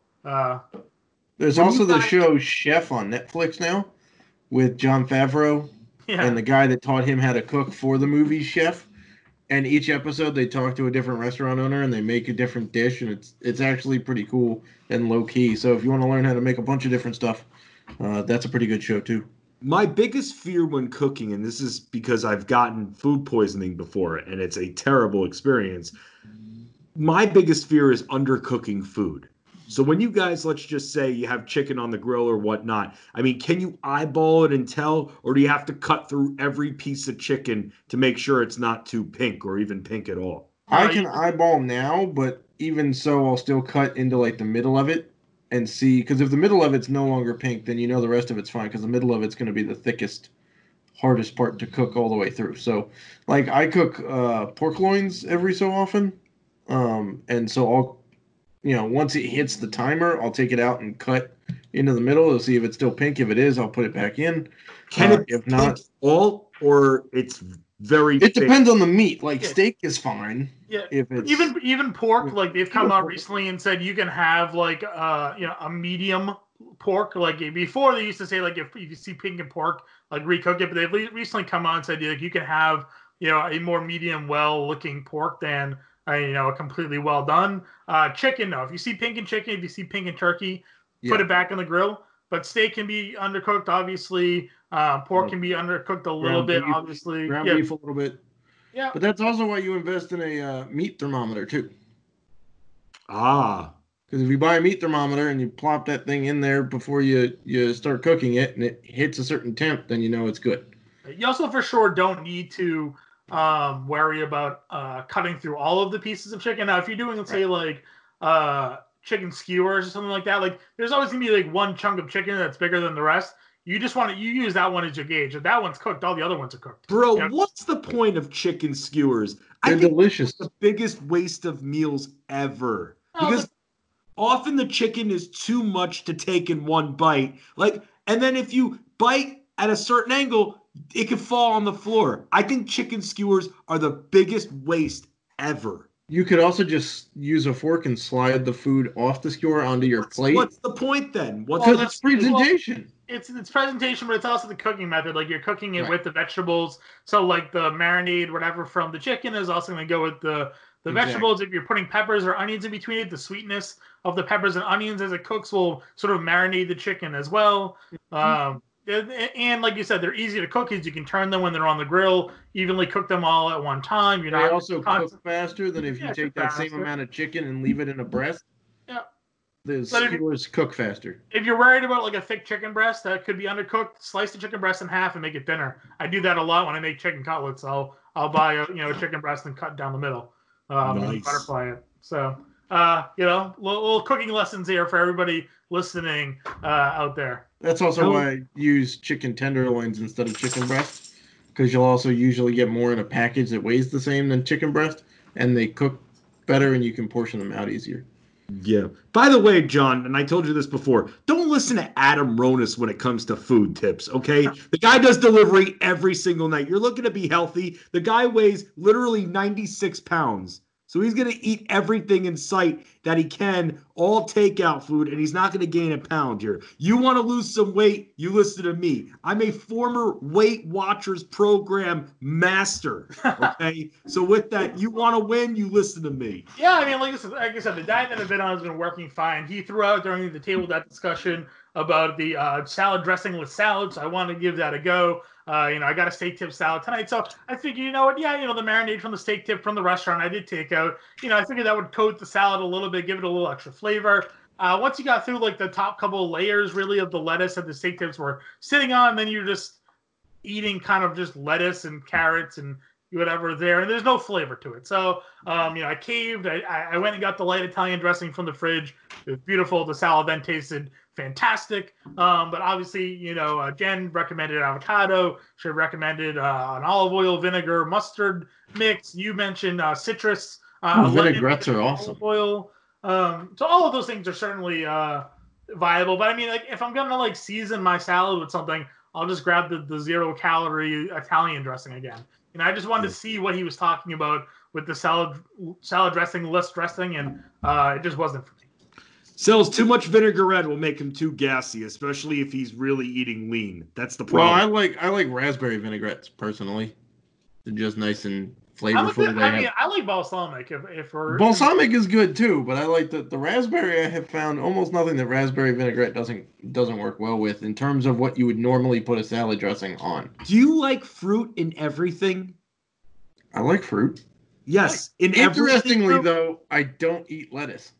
there's also the show Chef on Netflix now with Jon Favreau and the guy that taught him how to cook for the movie Chef. And each episode, they talk to a different restaurant owner and they make a different dish, and it's actually pretty cool and low key. So if you want to learn how to make a bunch of different stuff, that's a pretty good show too. My biggest fear when cooking, and this is because I've gotten food poisoning before, and it's a terrible experience. My biggest fear is undercooking food. So when you guys, let's just say you have chicken on the grill or whatnot, I mean, can you eyeball it and tell, or do you have to cut through every piece of chicken to make sure it's not too pink or even pink at all? I can eyeball now, but even so, I'll still cut into like the middle of it and see, because if the middle of it's no longer pink, then the rest of it's fine, because the middle of it's going to be the thickest, hardest part to cook all the way through. So, like, I cook pork loins every so often, and so I'll, once it hits the timer, I'll take it out and cut into the middle to see if it's still pink. If it is, I'll put it back in. Can it if not all, or it's very? It depends on the meat. Like, steak is fine. Yeah. If it's even pork, like, they've come out recently and said you can have like a medium pork. Like, before they used to say, like, if you see pink in pork, like, recook it. But they've recently come out and said, like, you can have a more medium well looking pork than a completely well done chicken. No, if you see pink in chicken, if you see pink in turkey, put it back on the grill. But steak can be undercooked, obviously. Pork can be undercooked a little bit, obviously. Ground beef a little bit. Yeah. But that's also why you invest in a meat thermometer too. Ah. Because if you buy a meat thermometer and you plop that thing in there before you start cooking it, and it hits a certain temp, then it's good. You also for sure don't need to worry about cutting through all of the pieces of chicken. Now, if you're doing, let's say, like chicken skewers or something like that, like, there's always gonna be like one chunk of chicken that's bigger than the rest. You just you use that one as your gauge. If that one's cooked, all the other ones are cooked. Bro, what's the point of chicken skewers? They're delicious. It's the biggest waste of meals ever. Because often the chicken is too much to take in one bite. Like, and then if you bite at a certain angle, it could fall on the floor. I think chicken skewers are the biggest waste ever. You could also just use a fork and slide the food off the skewer onto your plate. What's the point then? Because it's presentation. It's presentation, but it's also the cooking method. Like, you're cooking it with the vegetables. So, like, the marinade, whatever, from the chicken is also going to go with the vegetables. If you're putting peppers or onions in between it, the sweetness of the peppers and onions as it cooks will sort of marinate the chicken as well. And like you said, they're easy to cook because you can turn them when they're on the grill, evenly cook them all at one time. You're They not also cook faster than if you Yeah, take cook that same faster. amount of chicken and leave it in a breast. Yeah. The But if- skewers cook faster. If you're worried about like a thick chicken breast that could be undercooked, slice the chicken breast in half and make it thinner. I do that a lot when I make chicken cutlets. I'll buy a chicken breast and cut down the middle, and Nice. butterfly it. So little cooking lessons here for everybody listening out there. That's also why I use chicken tenderloins instead of chicken breast, because you'll also usually get more in a package that weighs the same than chicken breast, and they cook better, and you can portion them out easier. Yeah. By the way, John, and I told you this before, don't listen to Adam Ronis when it comes to food tips, okay? The guy does delivery every single night. You're looking to be healthy. The guy weighs literally 96 pounds. So he's going to eat everything in sight that he can, all takeout food, and he's not going to gain a pound here. You want to lose some weight, you listen to me. I'm a former Weight Watchers program master, okay? So with that, you want to win, you listen to me. Yeah, I mean, like I said, the diet that I've been on has been working fine. He threw out during the table that discussion about the salad dressing with salad, so I want to give that a go. I got a steak tip salad tonight, so I figured, you know what? Yeah, the marinade from the steak tip from the restaurant I did take out. I figured that would coat the salad a little bit, give it a little extra flavor. Once you got through like the top couple of layers, really, of the lettuce that the steak tips were sitting on, then you're just eating kind of just lettuce and carrots and whatever there, and there's no flavor to it. So, I caved. I went and got the light Italian dressing from the fridge. It was beautiful. The salad then tasted fantastic. But obviously, Jen recommended avocado. She recommended an olive oil, vinegar, mustard mix. You mentioned citrus. Vinaigrettes are awesome. Olive oil. So all of those things are certainly viable. But I mean, like, if I'm gonna season my salad with something, I'll just grab the 0-calorie Italian dressing again. I just wanted to see what he was talking about with the salad dressing, less dressing, and it just wasn't for me. Sells too much vinaigrette will make him too gassy, especially if he's really eating lean. That's the Well, problem. I like raspberry vinaigrettes personally. They're just nice and flavorful. I like balsamic. If we're Balsamic is good too, but I like the raspberry. I have found almost nothing that raspberry vinaigrette doesn't work well with in terms of what you would normally put a salad dressing on. Do you like fruit in everything? I like fruit. Yes. Interestingly, everything, though, I don't eat lettuce.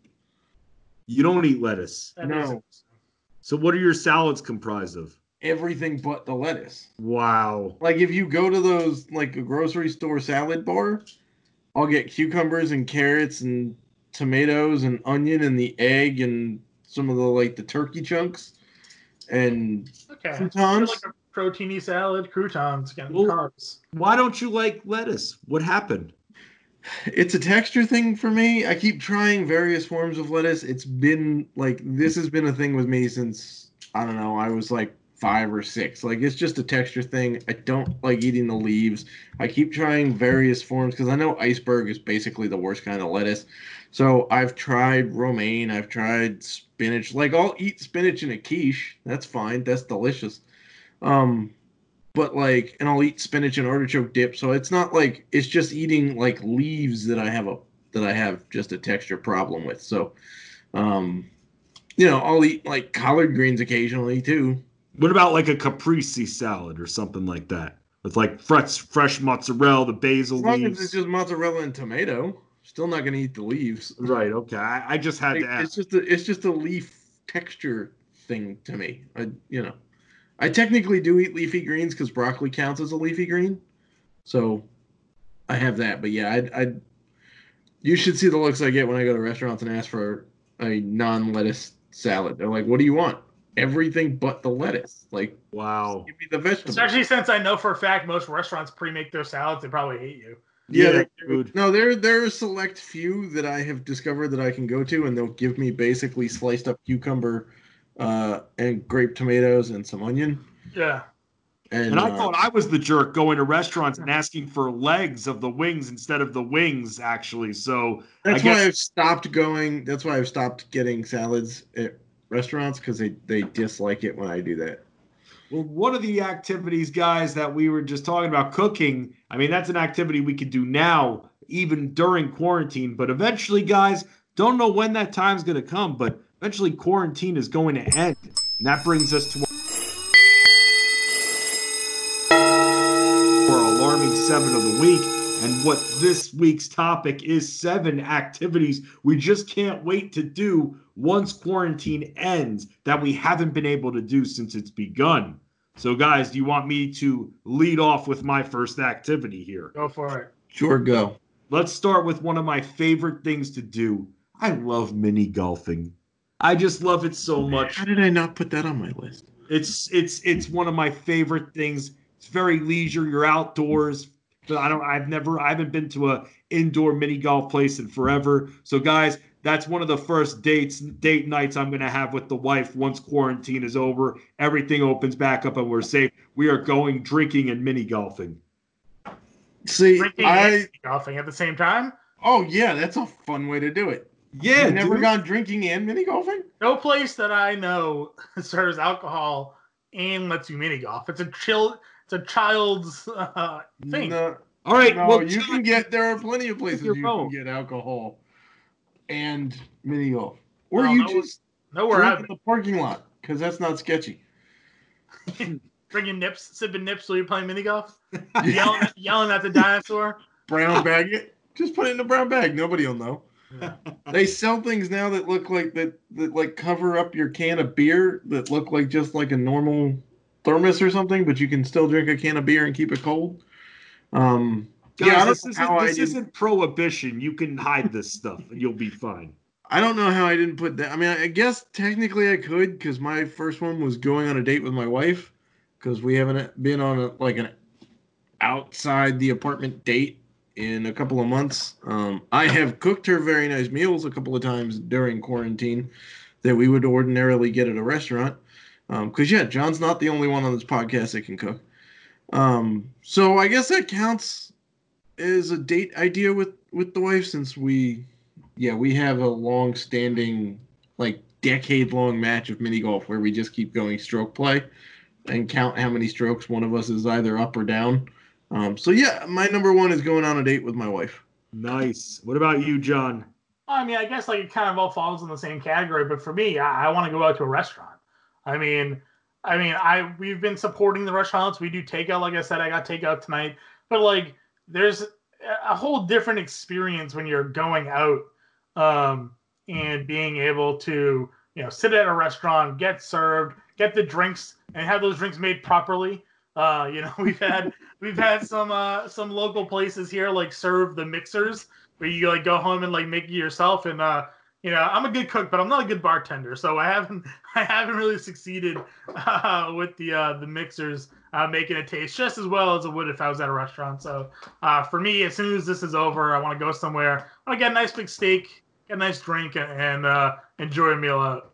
you don't eat lettuce. that No. is- So what are your salads comprised of? Everything but the lettuce. Wow. Like if you go to those like a grocery store salad bar, I'll get cucumbers and carrots and tomatoes and onion and the egg and some of the turkey chunks and okay. croutons. Like a proteiny salad, croutons, again, Well- carbs. Why don't you like lettuce? What happened? It's a texture thing for me. I keep trying various forms of lettuce. It's been this has been a thing with me since I don't know, I was 5 or 6. It's just a texture thing. I don't like eating the leaves. I keep trying various forms because I know iceberg is basically the worst kind of lettuce. So I've tried romaine. I've tried spinach. I'll eat spinach in a quiche. That's fine. That's delicious. But and I'll eat spinach and artichoke dip. So it's not it's just eating leaves that I have just a texture problem with. So, I'll eat collard greens occasionally too. What about a caprese salad or something like that? With fresh mozzarella, the basil As long leaves. as it's just mozzarella and tomato, still not going to eat the leaves. Right, okay. I just had to ask. It's just a leaf texture thing to me. I technically do eat leafy greens because broccoli counts as a leafy green, so I have that. But yeah, you should see the looks I get when I go to restaurants and ask for a non-lettuce salad. They're like, "What do you want?" Everything but the lettuce. Wow. Give me the vegetables. Especially since I know for a fact most restaurants pre-make their salads, they probably hate you. Yeah, dude. no, there are select few that I have discovered that I can go to, and they'll give me basically sliced up cucumber and grape tomatoes and some onion. Yeah. And I thought I was the jerk going to restaurants and asking for legs of the wings instead of the wings, actually. So that's why I've stopped going. That's why I've stopped getting salads at restaurants because they dislike it when I do that. Well, one of the activities, guys, that we were just talking about, cooking, I mean, that's an activity we could do now, even during quarantine. But eventually, guys, don't know when that time's going to come, but eventually quarantine is going to end. And that brings us to upcoming 7 of the week. And what this week's topic is 7 activities we just can't wait to do once quarantine ends that we haven't been able to do since it's begun. So, guys, do you want me to lead off with my first activity here? Go for it. Sure, go. Let's start with one of my favorite things to do. I love mini golfing. I just love it so much. How did I not put that on my list? It's one of my favorite things. It's very leisure. You're outdoors. But I haven't been to a indoor mini golf place in forever. So guys, that's one of the first date nights I'm going to have with the wife once quarantine is over. Everything opens back up and we're safe. We are going drinking and mini golfing. See, Drinking and golfing at the same time? Oh yeah, that's a fun way to do it. Yeah, You've never dude. gone drinking and mini golfing? No place that I know serves alcohol and lets you mini golf. It's a child's thing. No, All right. no, well, you can get. There are plenty of places your you phone. can get alcohol and mini golf, or Well, you no- just Nowhere drink I've in the parking lot because that's not sketchy. drinking nips, sipping nips while you're playing mini golf, yelling at the dinosaur. Brown bag it. Just put it in a brown bag. Nobody will know. Yeah. They sell things now that look like that like cover up your can of beer that look like just like a normal thermos or something, but you can still drink a can of beer and keep it cold. Guys, I this don't know how this isn't prohibition. You can hide this stuff and you'll be fine. I don't know how I didn't put that. I mean, I guess technically I could because my first one was going on a date with my wife because we haven't been on an outside the apartment date in a couple of months. I have cooked her very nice meals a couple of times during quarantine that we would ordinarily get at a restaurant. Because, John's not the only one on this podcast that can cook. So I guess that counts as a date idea with the wife since we have a long-standing, like, decade-long match of mini golf where we just keep going stroke play and count how many strokes one of us is either up or down. My number one is going on a date with my wife. Nice. What about you, John? I mean, I guess like it kind of all falls in the same category, but for me, I want to go out to a restaurant. We've been supporting the restaurants. We do takeout, like I said, I got takeout tonight. But like, there's a whole different experience when you're going out and being able to, sit at a restaurant, get served, get the drinks, and have those drinks made properly. We've had some local places here like serve the mixers where you like go home and like make it yourself. And I'm a good cook, but I'm not a good bartender, so I haven't really succeeded with the mixers making it taste just as well as it would if I was at a restaurant. So for me, as soon as this is over, I want to go somewhere. I want to get a nice big steak, get a nice drink, and enjoy a meal out.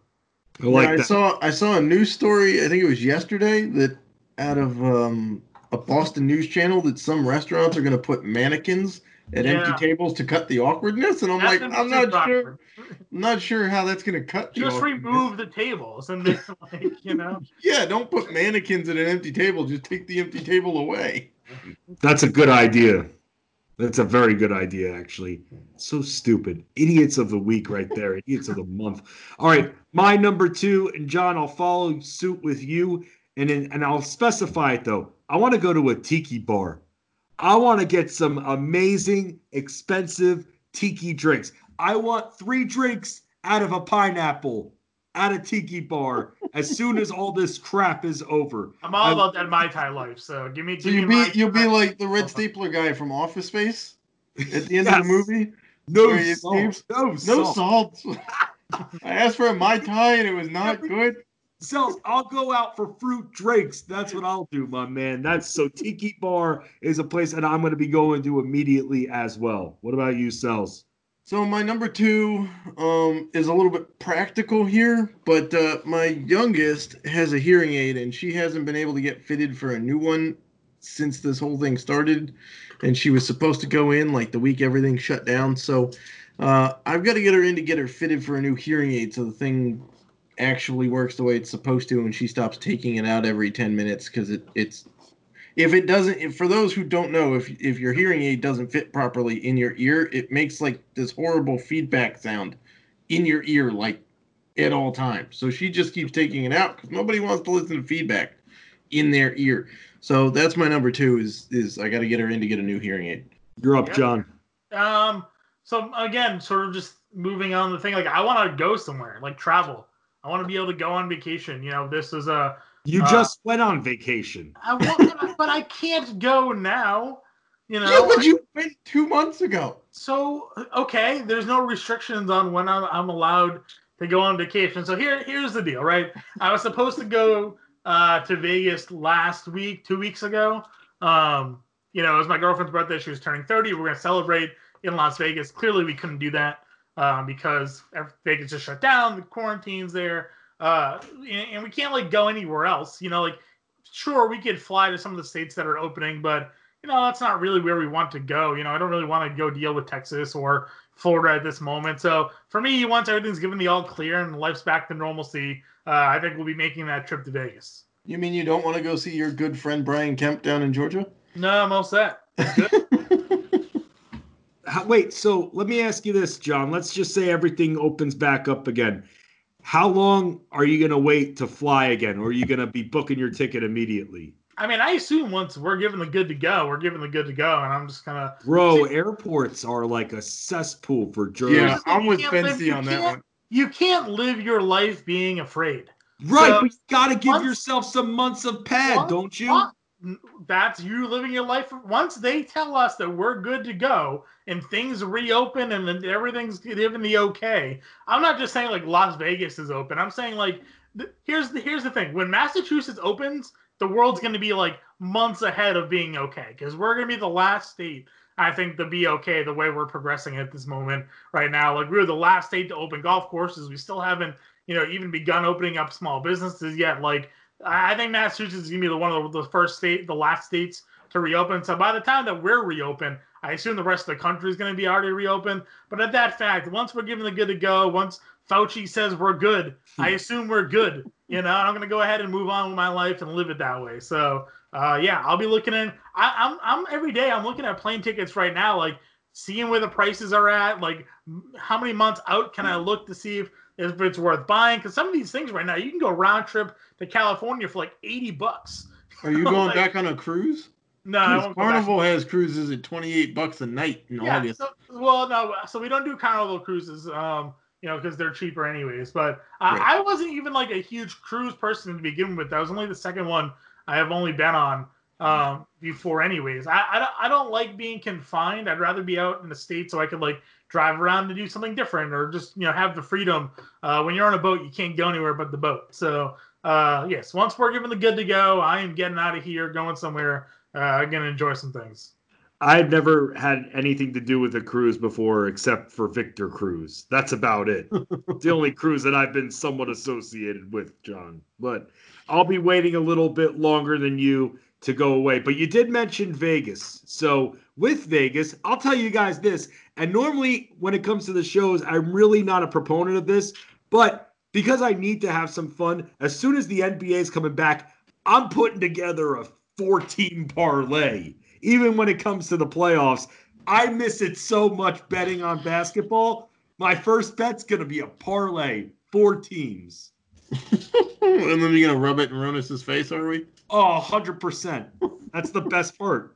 I saw a news story. I think it was yesterday that out of a Boston news channel that some restaurants are going to put mannequins at empty tables to cut the awkwardness, and I'm not sure how that's going to cut. Just remove the tables and then Yeah, don't put mannequins at an empty table. Just take the empty table away. That's a good idea. That's a very good idea, actually. So stupid. Idiots of the week right there. Idiots of the month. All right, my number 2, and John, I'll follow suit with you. And I'll specify it, though. I want to go to a tiki bar. I want to get some amazing, expensive tiki drinks. I want 3 drinks out of a pineapple at a tiki bar as soon as all this crap is over. I'm all about that Mai Tai life, so give me. You'll be like the red stapler guy from Office Space at the end of the movie. No salt. No salt. I asked for a Mai Tai and it was not good. Cells, I'll go out for fruit drinks. That's what I'll do, my man. Tiki Bar is a place that I'm going to be going to immediately as well. What about you, Cells? So my number 2 is a little bit practical here, but my youngest has a hearing aid and she hasn't been able to get fitted for a new one since this whole thing started. And she was supposed to go in like the week everything shut down. So I've got to get her in to get her fitted for a new hearing aid so the thing actually works the way it's supposed to and she stops taking it out every 10 minutes because for those who don't know, if your hearing aid doesn't fit properly in your ear, it makes like this horrible feedback sound in your ear like at all times. So she just keeps taking it out because nobody wants to listen to feedback. in their ear. So that's my number 2 is I got to get her in to get a new hearing aid. You're up, Yep. John. So again, sort of just moving on the thing, like I want to go somewhere, like travel. I want to be able to go on vacation. This is a. You just went on vacation. But I can't go now. Yeah, but you went 2 months ago. So okay, there's no restrictions on when I'm allowed to go on vacation. So here's the deal, right? I was supposed to go to Vegas last week, 2 weeks ago. It was my girlfriend's birthday. She was turning 30. We were gonna celebrate in Las Vegas. Clearly, we couldn't do that because Vegas just shut down. The quarantine's there, and we can't go anywhere else. Sure, we could fly to some of the states that are opening, but that's not really where we want to go. I don't really want to go deal with Texas or Florida at this moment. So for me, once everything's given the all clear and life's back to normalcy, I think we'll be making that trip to Vegas. You mean you don't want to go see your good friend Brian Kemp down in Georgia? No, I'm all set. Wait, so let me ask you this, John. Let's just say everything opens back up again. How long are you going to wait to fly again? Or are you going to be booking your ticket immediately? I mean, I assume once we're given the good to go, we're given the good to go, and I'm just going to... Bro, airports are like a cesspool for journalists. Yeah, I'm with Fancy on that one. You can't live your life being afraid. Right, So, but you got to give yourself some months of pad, don't you? That's you living your life. Once they tell us that we're good to go and things reopen and everything's given the okay, I'm not just saying Las Vegas is open. I'm saying here's the thing. When Massachusetts opens, the world's going to be months ahead of being okay because we're going to be the last state, I think, to be okay the way we're progressing at this moment right now. We were the last state to open golf courses. We still haven't, even begun opening up small businesses yet. I think Massachusetts is going to be one of the last states to reopen. So by the time that we're reopened, I assume the rest of the country is going to be already reopened. But at that fact, once we're given the good to go, once Fauci says we're good, I assume we're good. I'm going to go ahead and move on with my life and live it that way. So I'll be looking in. I'm every day I'm looking at plane tickets right now, seeing where the prices are at, how many months out can I look to see if it's worth buying? Because some of these things right now, you can go round trip to California for $80. Are you going back on a cruise? No, I won't. Carnival has cruises at $28 a night in August. So we don't do Carnival cruises, because they're cheaper anyways. But Right. I wasn't even a huge cruise person to begin with. That was only the second one I have only been on before anyways. I don't like being confined. I'd rather be out in the States so I could drive around to do something different or just have the freedom. When you're on a boat, you can't go anywhere but the boat. So yes, once we're given the good to go, I am getting out of here, going somewhere. I'm gonna enjoy some things. I've never had anything to do with a cruise before except for Victor Cruise. That's about it. It's the only cruise that I've been somewhat associated with, John. But I'll be waiting a little bit longer than you to go away. But you did mention Vegas. So with Vegas, I'll tell you guys this. And normally when it comes to the shows, I'm really not a proponent of this. But because I need to have some fun, as soon as the NBA is coming back, I'm putting together a 14 parlay. Even when it comes to the playoffs, I miss it so much betting on basketball. My first bet's going to be a parlay, 4 teams. And then you're going to rub it in Ronus's face, are we? Oh, 100%. That's the best part.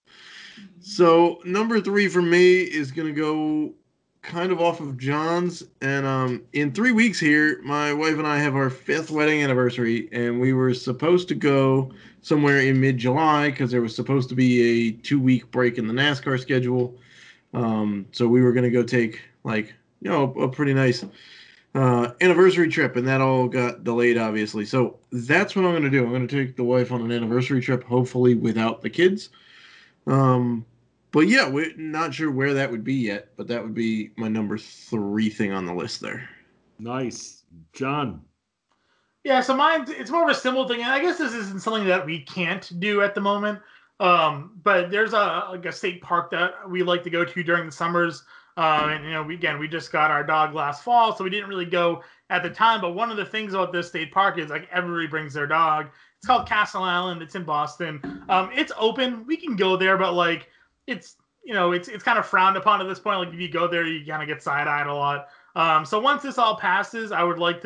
So number 3 for me is going to go kind of off of John's. And in 3 weeks here, my wife and I have our 5th wedding anniversary. And we were supposed to go somewhere in mid-July because there was supposed to be a 2-week break in the NASCAR schedule. So we were going to go take a pretty nice anniversary trip, and that all got delayed, obviously. So that's what I'm going to do. I'm going to take the wife on an anniversary trip, hopefully without the kids. But yeah, we're not sure where that would be yet, but that would be my number 3 thing on the list there. Nice. John. Yeah, so mine, it's more of a simple thing, and I guess this isn't something that we can't do at the moment. But there's a state park that we like to go to during the summers. And we just got our dog last fall, so we didn't really go at the time. But one of the things about this state park is everybody brings their dog. It's called Castle Island. It's in Boston. It's open. We can go there, but it's kind of frowned upon at this point. If you go there, you kind of get side-eyed a lot. So once this all passes, I would like to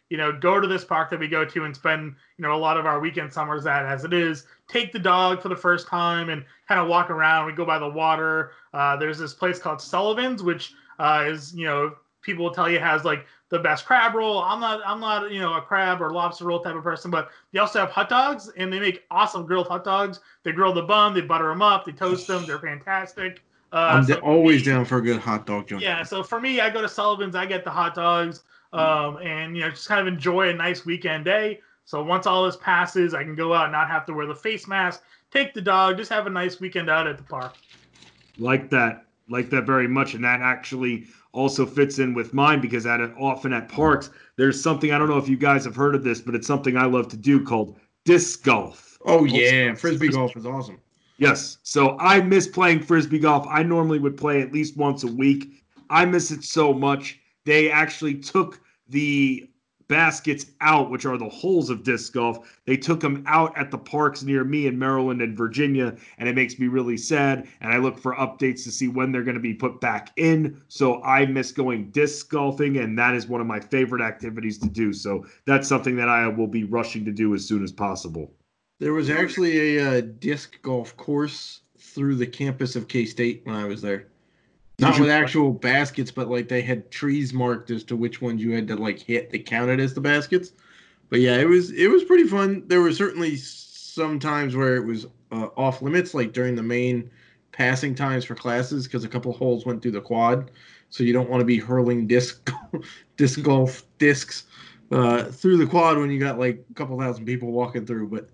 go to this park that we go to and spend, a lot of our weekend summers at as it is. Take the dog for the first time and kind of walk around. We go by the water. There's this place called Sullivan's, which is, people will tell you has like the best crab roll. I'm not, a crab or lobster roll type of person, but they also have hot dogs and they make awesome grilled hot dogs. They grill the bun, they butter them up, they toast them. They're fantastic. I'm always down for a good hot dog joint. Yeah. So for me, I go to Sullivan's, I get the hot dogs, and, just kind of enjoy a nice weekend day. So once all this passes, I can go out and not have to wear the face mask, take the dog, just have a nice weekend out at the park. Like that very much. And that actually also fits in with mine because often at parks, there's something, I don't know if you guys have heard of this, but it's something I love to do called disc golf. Oh, yeah. Frisbee golf is awesome. Yes. So I miss playing Frisbee golf. I normally would play at least once a week. I miss it so much. They actually took the baskets out, which are the holes of disc golf. They took them out at the parks near me in Maryland and Virginia, and it makes me really sad. And I look for updates to see when they're going to be put back in. So I miss going disc golfing, and that is one of my favorite activities to do. So that's something that I will be rushing to do as soon as possible. There was actually a disc golf course through the campus of K-State when I was there. Not with actual baskets, but like they had trees marked as to which ones you had to like hit. They counted as the baskets. But yeah, it was pretty fun. There were certainly some times where it was off limits, like during the main passing times for classes, because a couple holes went through the quad. So you don't want to be hurling disc golf discs through the quad when you got like a couple thousand people walking through. But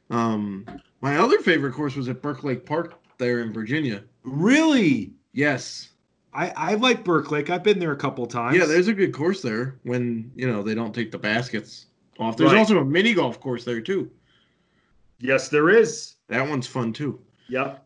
my other favorite course was at Burke Lake Park there in Virginia. Really? Yes. I like Burke Lake. I've been there a couple times. Yeah, there's a good course there when, they don't take the baskets off. There's Right. also a mini golf course there, too. Yes, there is. That one's fun, too. Yep.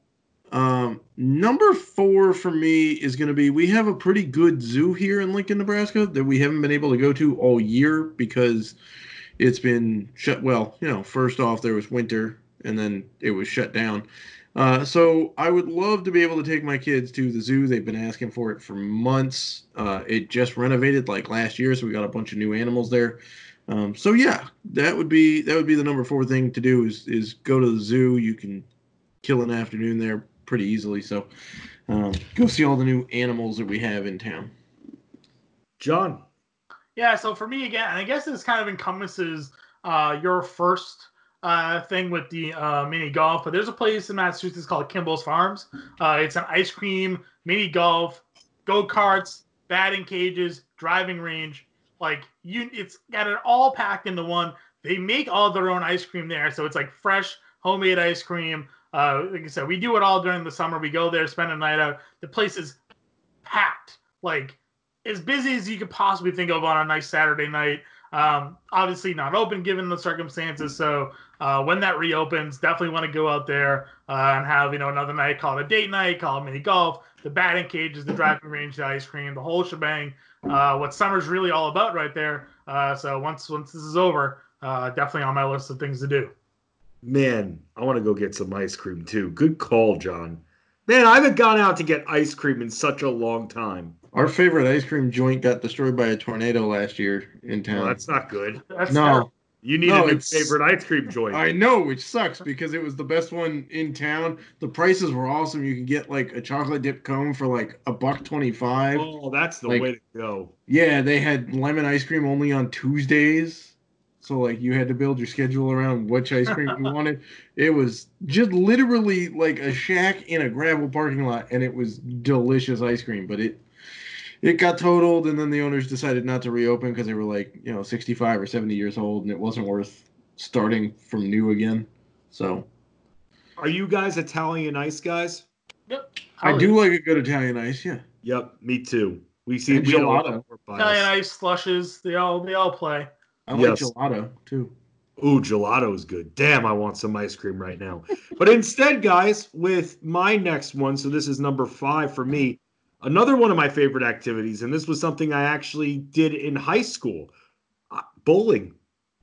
Number 4 for me is going to be, we have a pretty good zoo here in Lincoln, Nebraska that we haven't been able to go to all year because it's been shut. Well, first off, there was winter and then it was shut down. So I would love to be able to take my kids to the zoo. They've been asking for it for months. It just renovated like last year, so we got a bunch of new animals there. So yeah, that would be the number 4 thing to do is go to the zoo. You can kill an afternoon there pretty easily. So go see all the new animals that we have in town. John. Yeah, so for me again, I guess this kind of encompasses your first thing with the mini golf, but there's a place in Massachusetts called Kimball's Farms. It's an ice cream, mini golf, go-karts, batting cages, driving range. Like it's got it all packed into one. They make all their own ice cream there, so it's like fresh homemade ice cream. Like I said, we do it all during the summer. We go there, spend a night out. The place is packed, like as busy as you could possibly think of on a nice Saturday night. Obviously not open given the circumstances. So when that reopens, definitely want to go out there and have, another night, call it a date night, call it mini golf, the batting cages, the driving range, the ice cream, the whole shebang. What summer's really all about right there. So once this is over, definitely on my list of things to do. Man, I want to go get some ice cream too. Good call, John. Man, I haven't gone out to get ice cream in such a long time. Our favorite ice cream joint got destroyed by a tornado last year in town. Well, that's not good. That's No. terrible. You need a new favorite ice cream joint. I know, which sucks because it was the best one in town. The prices were awesome. You can get like a chocolate dip cone for like $1.25. Oh, that's the Like- way to go. Yeah, they had lemon ice cream only on Tuesdays. So like you had to build your schedule around which ice cream you wanted. It was just literally like a shack in a gravel parking lot, and it was delicious ice cream. But it got totaled, and then the owners decided not to reopen because they were like 65 or 70 years old, and it wasn't worth starting from new again. So Are you guys Italian ice guys? Yep. I do like a good Italian ice, yeah. Yep, me too. We And we all gelato. Italian ice slushes, they all play. I like Yes. gelato too. Ooh, gelato is good. Damn, I want some ice cream right now. But instead, guys, with my next one, so this is number 5 for me, another one of my favorite activities, and this was something I actually did in high school, bowling.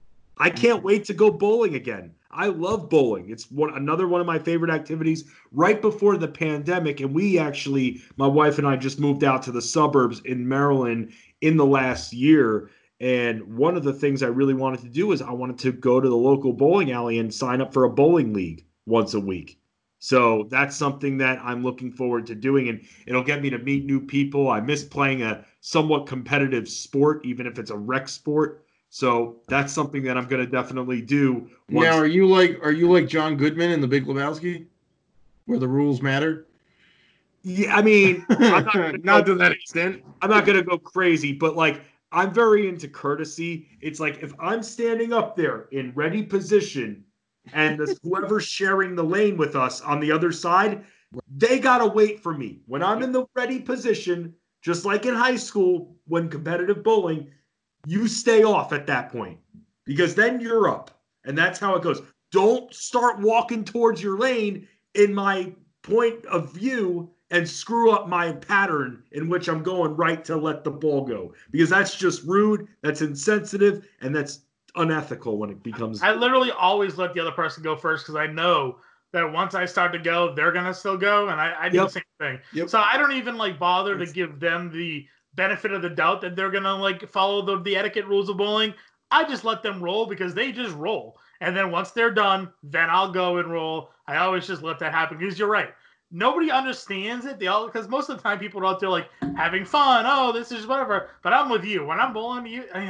I can't wait to go bowling again. I love bowling. It's another one of my favorite activities right before the pandemic. And we actually, my wife and I just moved out to the suburbs in Maryland in the last year. And one of the things I really wanted to do is I wanted to go to the local bowling alley and sign up for a bowling league once a week. So that's something that I'm looking forward to doing, and it'll get me to meet new people. I miss playing a somewhat competitive sport, even if it's a rec sport. So that's something that I'm going to definitely do. Now, are you like John Goodman in The Big Lebowski, where the rules matter? Yeah, I mean, not to that extent. I'm not going to go crazy, but like I'm very into courtesy. It's like if I'm standing up there in ready position and whoever's sharing the lane with us on the other side, they got to wait for me. When I'm in the ready position, just like in high school when competitive bowling, you stay off at that point because then you're up. And that's how it goes. Don't start walking towards your lane in my point of view and screw up my pattern in which I'm going right to let the ball go, because that's just rude, that's insensitive, and that's unethical when it becomes. I literally always let the other person go first because I know that once I start to go, they're gonna still go, and I do the same thing. Yep. So I don't even like bother to give them the benefit of the doubt that they're gonna like follow the etiquette rules of bowling. I just let them roll because they just roll, and then once they're done, then I'll go and roll. I always just let that happen because you're right. Nobody understands it. They all, because most of the time people are out there like having fun. Oh, this is whatever. But I'm with you. When I'm bowling,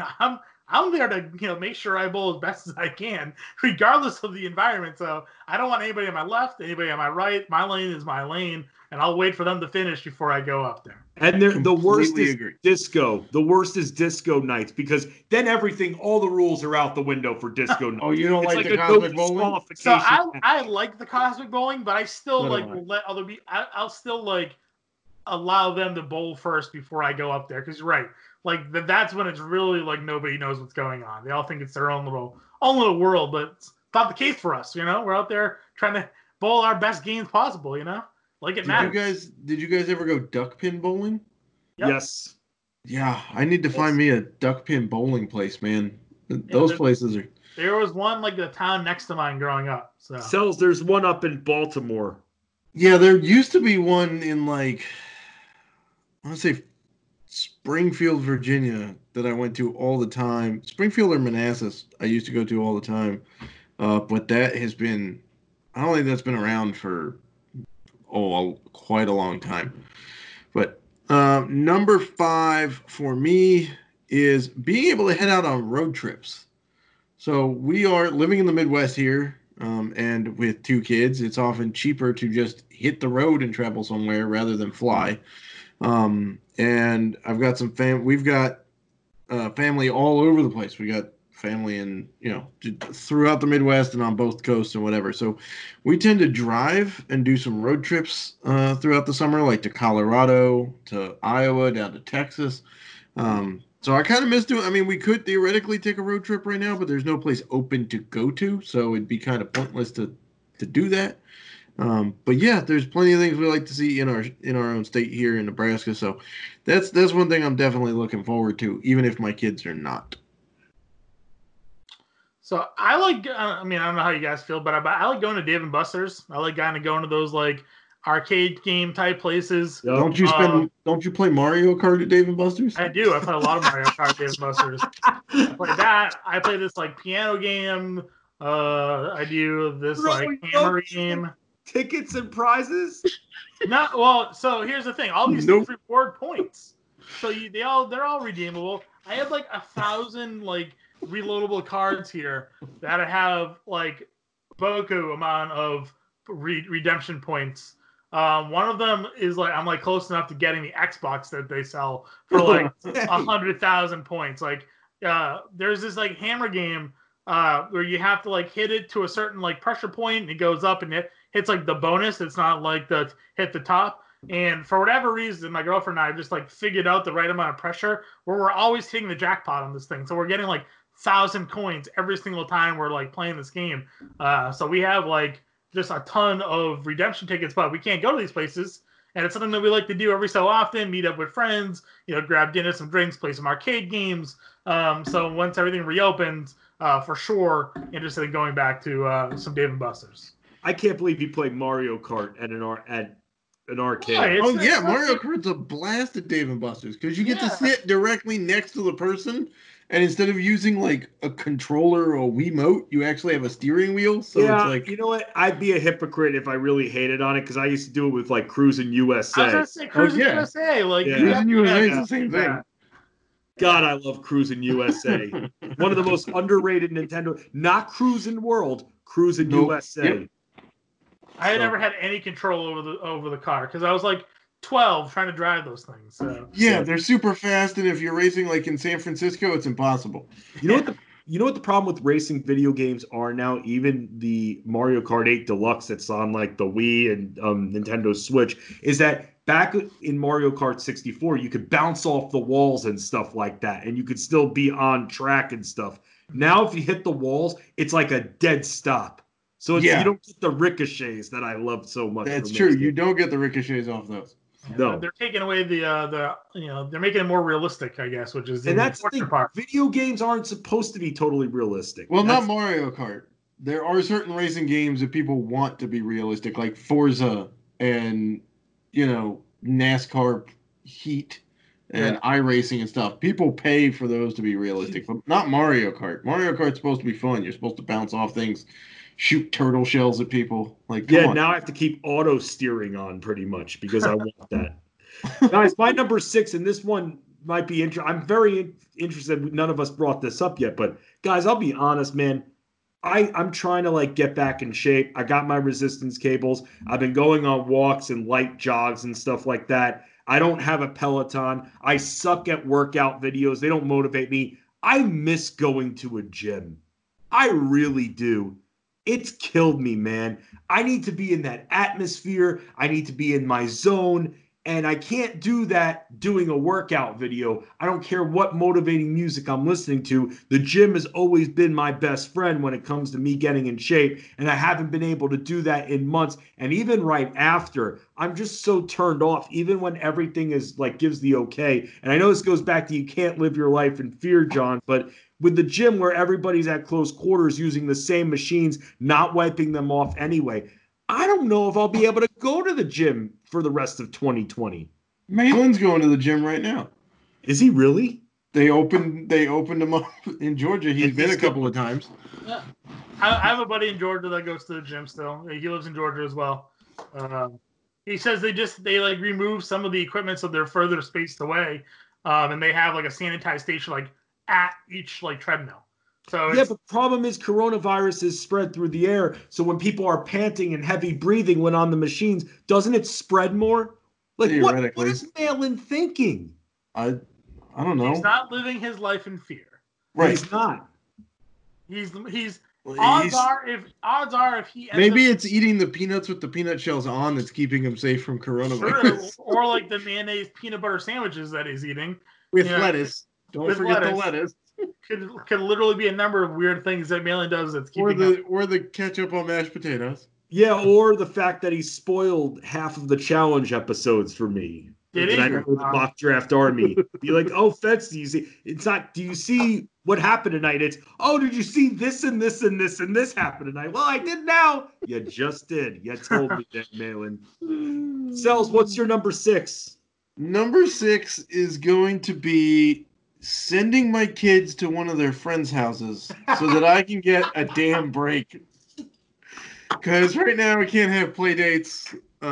I'm there to make sure I bowl as best as I can, regardless of the environment. So I don't want anybody on my left, anybody on my right. My lane is my lane, and I'll wait for them to finish before I go up there. And the worst is agree. disco. The worst is disco nights, because then all the rules are out the window for disco nights. Oh, you don't It's like the a cosmic no bowling? disqualification. So I like the cosmic bowling, but I still So do will let other people. I'll still allow them to bowl first before I go up there, because you're right. Like that's when it's really like nobody knows what's going on. They all think it's their own little world, but it's not the case for us. We're out there trying to bowl our best games possible. Like it matters. Did you guys ever go duck pin bowling? Yep. Yes. Yeah, I need to find me a duck pin bowling place, man. Those places are. There was one like the town next to mine growing up. So There's one up in Baltimore. Yeah, there used to be one in I want to say Springfield, Virginia, that I went to all the time. Springfield or Manassas, I used to go to all the time. But that has been, I don't think that's been around for quite a long time. But number 5 for me is being able to head out on road trips. So we are living in the Midwest here, and with 2 kids, it's often cheaper to just hit the road and travel somewhere rather than fly. And I've got we've got family all over the place. We got family in, throughout the Midwest and on both coasts and whatever. So we tend to drive and do some road trips throughout the summer, like to Colorado, to Iowa, down to Texas. So I kind of miss doing. I mean, we could theoretically take a road trip right now, but there's no place open to go to, so it'd be kind of pointless to do that. But yeah, there's plenty of things we like to see in our own state here in Nebraska. So that's one thing I'm definitely looking forward to, even if my kids are not. So I like. I mean, I don't know how you guys feel, but I like going to Dave & Buster's. I like kind of going to those arcade game type places. Yep. Don't you play Mario Kart at Dave & Buster's? I do. I play a lot of Mario Kart at Dave & Buster's. I play that. I play this piano game. I do this hammer game. Tickets and prizes? So here's the thing. All these things reward points. So they're all redeemable. I have 1,000 reloadable cards here that have boku amount of redemption points. One of them is I'm close enough to getting the Xbox that they sell for 100,000 points. There's this hammer game where you have to hit it to a certain pressure point and it goes up and it hits the bonus. It's not the hit the top. And for whatever reason, my girlfriend and I have just figured out the right amount of pressure where we're always hitting the jackpot on this thing. So we're getting 1,000 coins every single time we're playing this game. So we have just a ton of redemption tickets, but we can't go to these places. And it's something that we like to do every so often, meet up with friends, grab dinner, some drinks, play some arcade games. So once everything reopens, for sure, interested in going back to some Dave & Buster's. I can't believe you play Mario Kart at an arcade. Yeah, Mario Kart's a blast at Dave & Buster's because you get to sit directly next to the person And instead of using like a controller or a Wiimote, you actually have a steering wheel. So yeah, it's like, you know what? I'd be a hypocrite if I really hated on it because I used to do it with like Cruising I was USA. gonna say Cruising yeah. USA, like Yeah. Cruising USA is yeah, the same yeah. thing. God, I love Cruising USA. One of the most underrated Nintendo, not Cruising World, Cruising Nope. USA. Yep. I had So- never had any control over the car because I was like 12 trying to drive those things. So Yeah, they're super fast, and if you're racing like in San Francisco, it's impossible. You know what the problem with racing video games are now? Even the Mario Kart 8 Deluxe that's on like the Wii and Nintendo Switch is that back in Mario Kart 64, you could bounce off the walls and stuff like that, and you could still be on track and stuff. Now, if you hit the walls, it's like a dead stop. So you don't get the ricochets that I love so much. That's from true. those You games. don't get the ricochets off those. No. they're taking away the they're making it more realistic, I guess, which is And that's the important thing. part. Video games aren't supposed to be totally realistic. Well, That's- not Mario Kart. There are certain racing games that people want to be realistic, like Forza and NASCAR Heat and iRacing and stuff. People pay for those to be realistic, but not Mario Kart. Mario Kart's supposed to be fun. You're supposed to bounce off things, shoot turtle shells at people. Like, come on. now I have to keep auto steering on pretty much because I want that. Guys, my number 6, and this one might be interesting. I'm very interested. None of us brought this up yet, but guys, I'll be honest, man. I'm trying to like get back in shape. I got my resistance cables. I've been going on walks and light jogs and stuff like that. I don't have a Peloton. I suck at workout videos. They don't motivate me. I miss going to a gym. I really do. It's killed me, man. I need to be in that atmosphere. I need to be in my zone. And I can't do that doing a workout video. I don't care what motivating music I'm listening to. The gym has always been my best friend when it comes to me getting in shape. And I haven't been able to do that in months. And even right after, I'm just so turned off, even when everything is like gives the okay. And I know this goes back to you can't live your life in fear, John, but with the gym where everybody's at close quarters using the same machines, not wiping them off anyway, I don't know if I'll be able to go to the gym for the rest of 2020. Malin's going to the gym right now. Is he really? They opened him up in Georgia. He's been a couple of times. Yeah. I have a buddy in Georgia that goes to the gym still. He lives in Georgia as well. He says they like remove some of the equipment so they're further spaced away, and they have like a sanitized station like at each like treadmill. So yeah, but the problem is coronavirus is spread through the air. So when people are panting and heavy breathing when on the machines, doesn't it spread more? Like what is Malin thinking? I don't know. He's not living his life in fear. Right. He's not. He's odds are if he ends maybe up, it's eating the peanuts with the peanut shells on that's keeping him safe from coronavirus. or like the mayonnaise peanut butter sandwiches that he's eating With lettuce. Don't forget the lettuce. Could literally be a number of weird things that Malin does that's keeping or the ketchup on mashed potatoes. Yeah, or the fact that he spoiled half of the challenge episodes for me. Did he? And I know the mock draft army. Be like, oh, Fetz, do you see? It's not, do you see what happened tonight? It's, oh, did you see this and this and this and this happen tonight? Well, I did now. You just did. You told me that, Malin. Cells, what's your number 6? Number 6 is going to be sending my kids to one of their friends' houses so that I can get a damn break. Because right now we can't have play dates.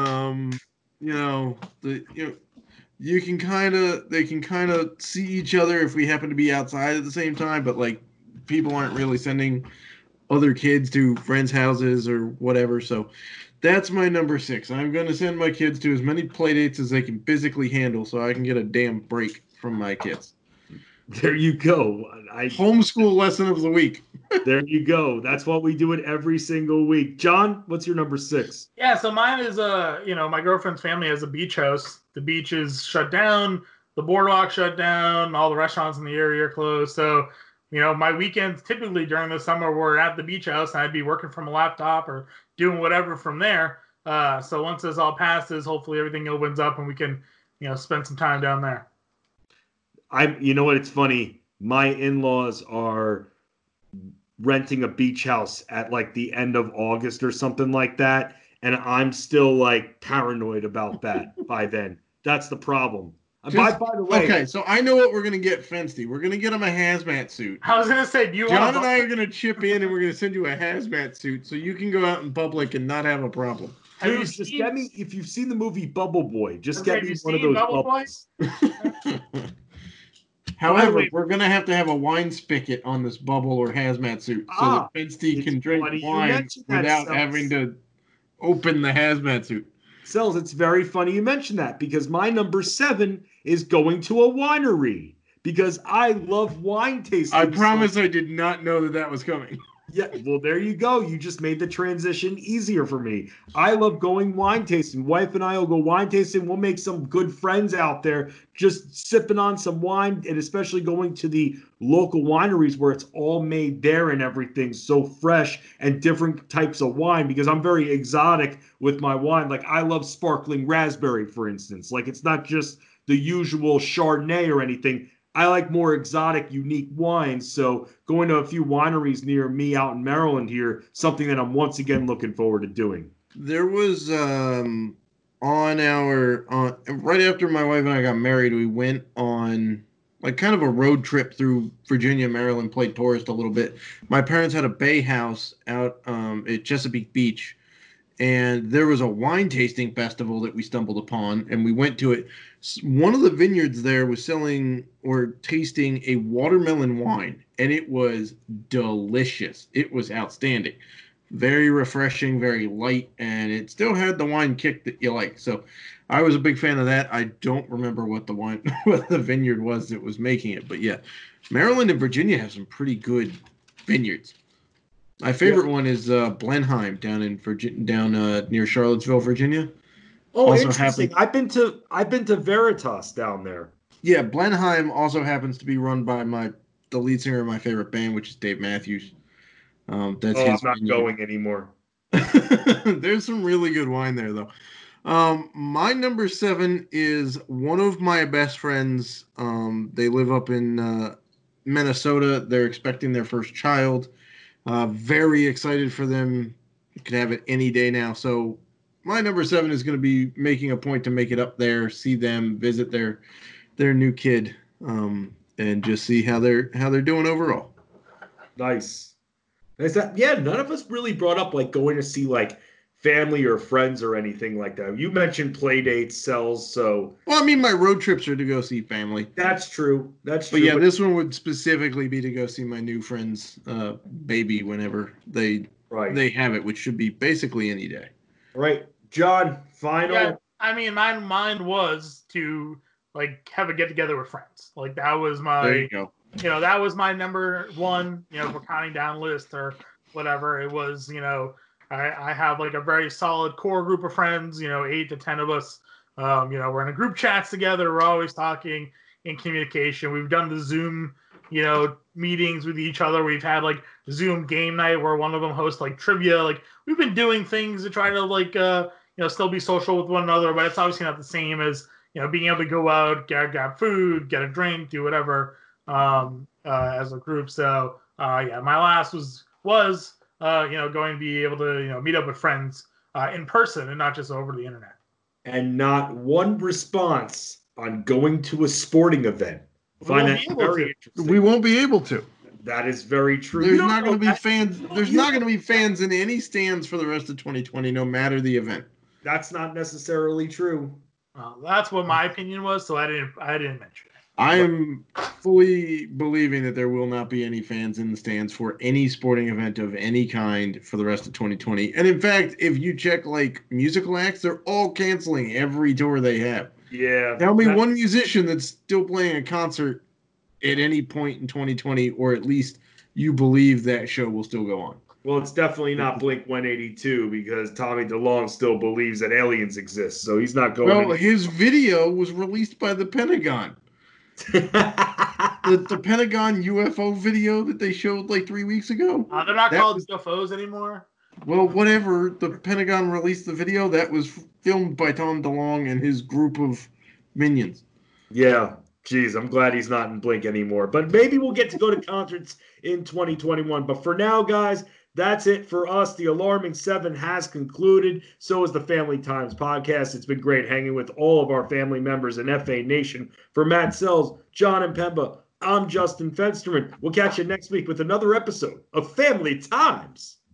They can kind of see each other if we happen to be outside at the same time, but like people aren't really sending other kids to friends' houses or whatever. So that's my number 6. I'm going to send my kids to as many play dates as they can physically handle so I can get a damn break from my kids. There you go. Homeschool lesson of the week. There you go. That's what we do it every single week. John, what's your number 6? Yeah, so mine is my girlfriend's family has a beach house. The beach is shut down, the boardwalk shut down, all the restaurants in the area are closed. So, my weekends typically during the summer were at the beach house and I'd be working from a laptop or doing whatever from there. So once this all passes, hopefully everything opens up and we can, spend some time down there. You know what? It's funny. My in-laws are renting a beach house at like the end of August or something like that. And I'm still like paranoid about that by then. That's the problem. By the way, Okay, so I know what we're gonna get, Fensty. We're gonna get him a hazmat suit. I was gonna say, do you John want? and I are gonna chip in, and we're gonna send you a hazmat suit so you can go out in public and not have a problem. Have you dude, just seen- get me, if you've seen the movie Bubble Boy, just Okay, get have me you one of seen those Bubble bubbles. However, Wait. we're gonna have a wine spigot on this bubble or hazmat suit so that Fensty it's can drink funny you wine mentioned that, without Sells. having to open the hazmat suit. Sells, it's very funny you mentioned that because my number 7 is going to a winery because I love wine tasting. I promise I did not know that was coming. Yeah, well, there you go. You just made the transition easier for me. I love going wine tasting. Wife and I will go wine tasting. We'll make some good friends out there just sipping on some wine, and especially going to the local wineries where it's all made there and everything so fresh and different types of wine because I'm very exotic with my wine. Like I love sparkling raspberry, for instance. Like it's not just the usual Chardonnay or anything. I like more exotic, unique wines. So going to a few wineries near me out in Maryland here, something that I'm once again looking forward to doing. There was right after my wife and I got married, we went on like kind of a road trip through Virginia, Maryland, played tourist a little bit. My parents had a bay house out at Chesapeake Beach, and there was a wine tasting festival that we stumbled upon, and we went to it. One of the vineyards there was selling or tasting a watermelon wine, and it was delicious. It was outstanding. Very refreshing, very light, and it still had the wine kick that you like. So I was a big fan of that. I don't remember what what the vineyard was that was making it, but yeah, Maryland and Virginia have some pretty good vineyards. My favorite one is Blenheim down in near Charlottesville, Virginia. Oh, Also interesting. I've been to Veritas down there. Yeah, Blenheim also happens to be run by the lead singer of my favorite band, which is Dave Matthews. That's I'm his not vineyard. going anymore. There's some really good wine there, though. My number 7 is one of my best friends. They live up in Minnesota. They're expecting their first child. Very excited for them. You could have it any day now. So my number 7 is going to be making a point to make it up there, see them, visit their new kid, and just see how they're doing overall. Nice. Yeah, none of us really brought up like going to see like family or friends or anything like that. You mentioned play dates, Sells, so Well, I mean, my road trips are to go see family. that's true. That's true. But yeah, this one would specifically be to go see my new friend's baby whenever they have it, which should be basically any day. Right. John, final. Yeah, I mean, my mind was to like have a get together with friends. Like that was There you my, go. that was my number 1. If we're counting down list or whatever, it was. I have like a very solid core group of friends. 8 to 10 of us. We're in a group chats together. We're always talking in communication. We've done the Zoom, meetings with each other. We've had like Zoom game night where one of them hosts like trivia. Like we've been doing things to try to like still be social with one another, but it's obviously not the same as being able to go out, grab food, get a drink, do whatever as a group. So my last was going to be able to meet up with friends in person and not just over the internet. And not one response on going to a sporting event. Find that very interesting. We won't be able to. That is very true. There's not going to be fans. There's not going to be fans in any stands for the rest of 2020, no matter the event. That's not necessarily true. That's what my opinion was, so I didn't mention it. I am fully believing that there will not be any fans in the stands for any sporting event of any kind for the rest of 2020. And in fact, if you check like musical acts, they're all canceling every tour they have. Yeah. Tell me one musician that's still playing a concert at any point in 2020, or at least you believe that show will still go on. Well, it's definitely not Blink-182 because Tommy DeLonge still believes that aliens exist, so he's not going. Well, his video was released by the Pentagon. the Pentagon UFO video that they showed like 3 weeks ago. They're not called UFOs anymore. Well, whatever. The Pentagon released the video that was filmed by Tom DeLonge and his group of minions. Yeah. Geez, I'm glad he's not in Blink anymore. But maybe we'll get to go to concerts in 2021. But for now, guys, That's it for us. The Alarming Seven has concluded. So is the Family Times podcast. It's been great hanging with all of our family members in FA Nation. For Matt Sells, John and Pemba, I'm Justin Fensterman. We'll catch you next week with another episode of Family Times.